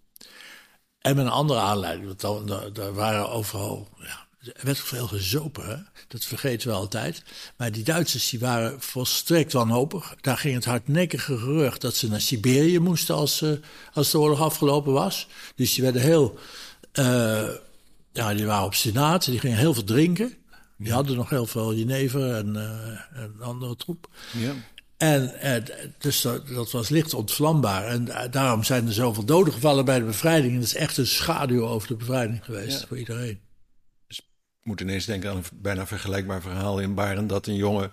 B: En met een andere aanleiding. Want dan, daar, daar waren overal... Ja, er werd veel gezopen, hè? Dat vergeten we altijd. Maar die Duitsers die waren volstrekt wanhopig. Daar ging het hardnekkige gerucht dat ze naar Siberië moesten als, uh, als de oorlog afgelopen was. Dus die werden heel... Uh, ja, die waren obstinaat. Die gingen heel veel drinken. Die ja. hadden nog heel veel jenever en, uh, en andere troep. Ja. En uh, dus dat, dat was licht ontvlambaar. En uh, daarom zijn er zoveel doden gevallen bij de bevrijding. En dat is echt een schaduw over de bevrijding geweest ja. voor iedereen.
C: Ik moet ineens denken aan een bijna vergelijkbaar verhaal in Baren... dat een jongen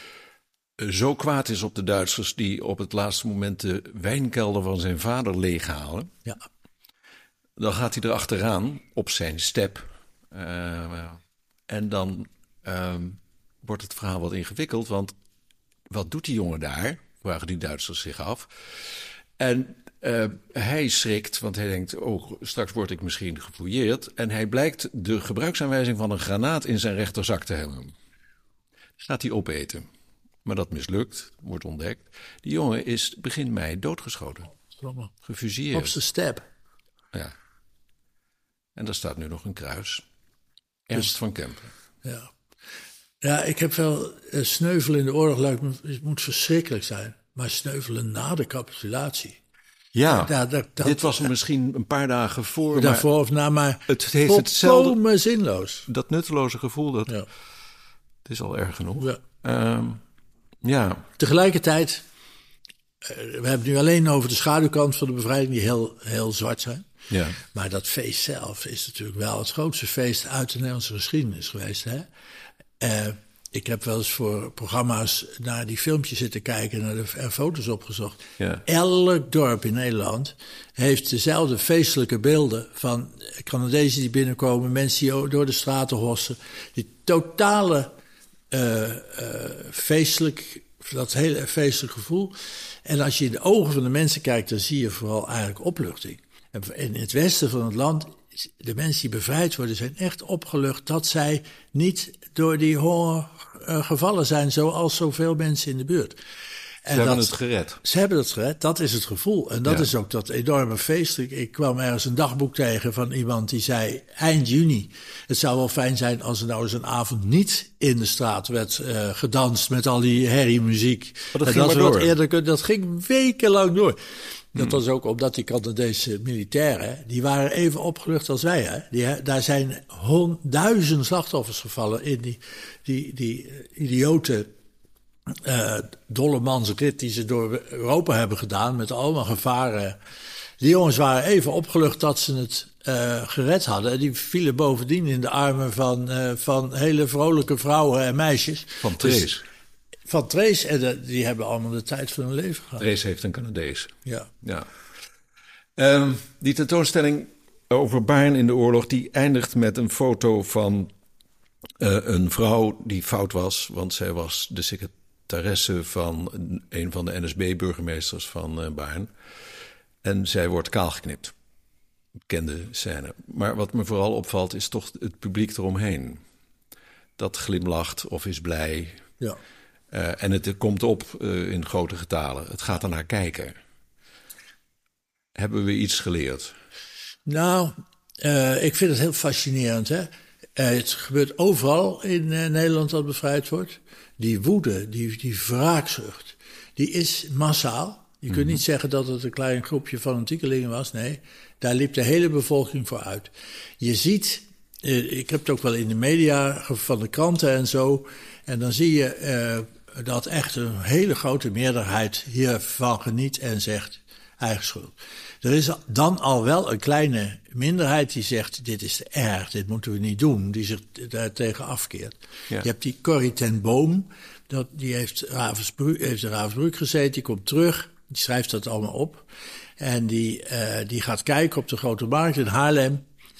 C: zo kwaad is op de Duitsers... die op het laatste moment de wijnkelder van zijn vader leeghalen. Ja. Dan gaat hij erachteraan op zijn step. Uh, en dan uh, wordt het verhaal wat ingewikkeld... want wat doet die jongen daar? Vragen die Duitsers zich af. En... Uh, hij schrikt, want hij denkt, oh, straks word ik misschien gefouilleerd. En hij blijkt de gebruiksaanwijzing van een granaat in zijn rechterzak te hebben. Gaat hij opeten. Maar dat mislukt, wordt ontdekt. Die jongen is begin mei doodgeschoten. Gefusilleerd.
B: Op zijn step.
C: Ja. En daar staat nu nog een kruis. Ernst dus, van Kempen.
B: Ja. Ja, ik heb wel uh, sneuvelen in de oorlog, lijkt me, het moet verschrikkelijk zijn. Maar sneuvelen na de capitulatie...
C: Ja, ja dat, dat, dit was misschien een paar dagen voor.
B: Daarvoor of na, maar
C: het heeft hetzelfde
B: zinloos.
C: Dat nutteloze gevoel, dat ja. het is al erg genoeg. Ja. Um, ja.
B: Tegelijkertijd, uh, we hebben het nu alleen over de schaduwkant van de bevrijding, die heel, heel zwart zijn. Ja. Maar dat feest zelf is natuurlijk wel het grootste feest uit de Nederlandse geschiedenis geweest. Hè? Uh, Ik heb wel eens voor programma's naar die filmpjes zitten kijken en er de, foto's opgezocht. Ja. Elk dorp in Nederland heeft dezelfde feestelijke beelden van Canadezen die binnenkomen, mensen die door de straten hossen. Die totale uh, uh, feestelijk, dat hele feestelijk gevoel. En als je in de ogen van de mensen kijkt, dan zie je vooral eigenlijk opluchting. En in het westen van het land, de mensen die bevrijd worden, zijn echt opgelucht dat zij niet door die honger uh, gevallen zijn, zoals zoveel mensen in de buurt. En
C: ze hebben dat, het gered.
B: Ze hebben het gered, dat is het gevoel. En dat ja. is ook dat enorme feest. Ik, ik kwam ergens een dagboek tegen van iemand die zei, eind juni, het zou wel fijn zijn als er nou eens een avond niet in de straat werd uh, gedanst met al die herriemuziek.
C: Maar dat, ging
B: dat,
C: maar door.
B: Eerder, dat ging wekenlang door. Dat was ook omdat die Canadese militairen, die waren even opgelucht als wij. Hè? Die, daar zijn honderdduizend slachtoffers gevallen in die, die, die idiote uh, dolemansrit die ze door Europa hebben gedaan met allemaal gevaren. Die jongens waren even opgelucht dat ze het uh, gered hadden. En die vielen bovendien in de armen van, uh, van hele vrolijke vrouwen en meisjes.
C: Van Trees. Dus,
B: Van Trees, en de, die hebben allemaal de tijd van hun leven gehad.
C: Trees heeft een Canadees.
B: Ja.
C: ja. Um, die tentoonstelling over Baarn in de oorlog, die eindigt met een foto van uh, een vrouw die fout was. Want zij was de secretaresse van een van de N S B-burgemeesters van uh, Baarn. En zij wordt kaalgeknipt. Bekende scène. Maar wat me vooral opvalt is toch het publiek eromheen. Dat glimlacht of is blij.
B: Ja.
C: Uh, en het komt op uh, in grote getalen. Het gaat er naar kijken. Hebben we iets geleerd?
B: Nou, uh, ik vind het heel fascinerend. Hè? Uh, het gebeurt overal in uh, Nederland dat bevrijd wordt. Die woede, die, die wraakzucht, die is massaal. Je kunt mm-hmm. niet zeggen dat het een klein groepje fanatiekelingen was. Nee, daar liep de hele bevolking voor uit. Je ziet, uh, ik heb het ook wel in de media van de kranten en zo. En dan zie je uh, dat echt een hele grote meerderheid hiervan geniet en zegt eigen schuld. Er is dan al wel een kleine minderheid die zegt, dit is te erg, dit moeten we niet doen, die zich daartegen afkeert. Ja. Je hebt die Corrie ten Boom, dat, die heeft, Ravensbrück, heeft in Ravensbrück gezeten, die komt terug, die schrijft dat allemaal op. En die, uh, die gaat kijken op de Grote Markt in Haarlem.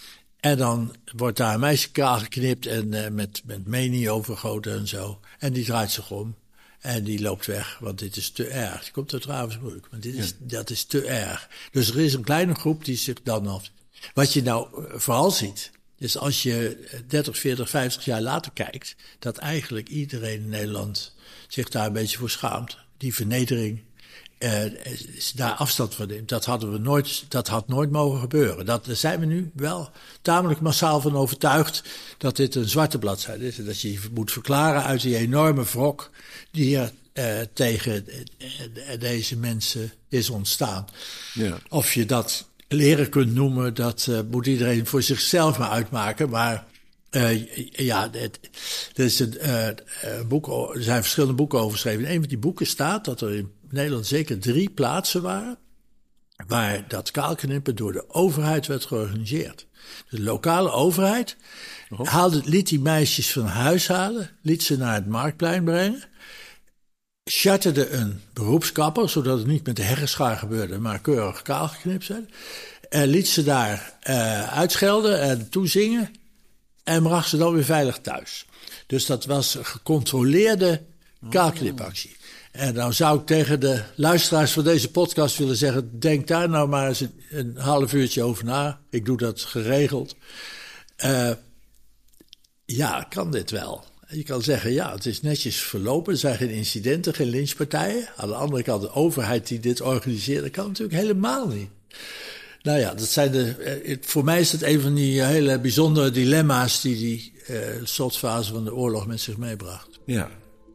B: En dan wordt daar een meisje kaal geknipt en uh, met, met menie overgoten en zo. En die draait zich om en die loopt weg, want dit is te erg. Die komt uit Ravensbrück, want dit is, ja. dat is te erg. Dus er is een kleine groep die zich dan af... Wat je nou uh, vooral ziet, is als je dertig, veertig, vijftig jaar later kijkt... dat eigenlijk iedereen in Nederland zich daar een beetje voor schaamt. Die vernedering... Uh, is daar afstand van neemt. Dat hadden we nooit, dat had nooit mogen gebeuren. Dat, daar zijn we nu wel tamelijk massaal van overtuigd dat dit een zwarte bladzijde is. En dat je je moet verklaren uit die enorme wrok die er uh, tegen uh, deze mensen is ontstaan. Ja. Of je dat leren kunt noemen, dat uh, moet iedereen voor zichzelf maar uitmaken. Maar uh, ja, het, er, is een, uh, een boek, er zijn verschillende boeken over geschreven. In een van die boeken staat dat er in Nederland zeker drie plaatsen waren waar dat kaalknippen door de overheid werd georganiseerd. De lokale overheid oh. haalde, liet die meisjes van huis halen, liet ze naar het Marktplein brengen, charterde een beroepskapper, zodat het niet met de heggenschaar gebeurde, maar keurig kaal geknipt werd, en liet ze daar uh, uitschelden en toezingen en bracht ze dan weer veilig thuis. Dus dat was een gecontroleerde kaalknipactie. En nou zou ik tegen de luisteraars van deze podcast willen zeggen, denk daar nou maar eens een, een half uurtje over na. Ik doe dat geregeld. Uh, ja, kan dit wel? Je kan zeggen, ja, het is netjes verlopen. Er zijn geen incidenten, geen lynchpartijen. Aan de andere kant, de overheid die dit organiseert, dat kan natuurlijk helemaal niet. Nou ja, dat zijn de, voor mij is het een van die hele bijzondere dilemma's die die uh, slotfase van de oorlog met zich meebracht.
C: Ja.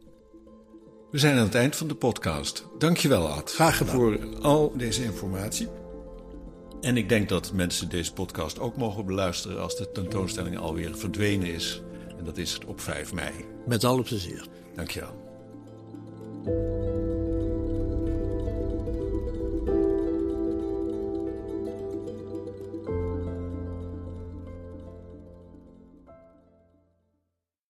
C: We zijn aan het eind van de podcast. Dankjewel, Ad.
B: Graag gedaan.
C: Voor al deze informatie. En ik denk dat mensen deze podcast ook mogen beluisteren als de tentoonstelling alweer verdwenen is. En dat is op vijf mei.
B: Met alle plezier.
C: Dankjewel.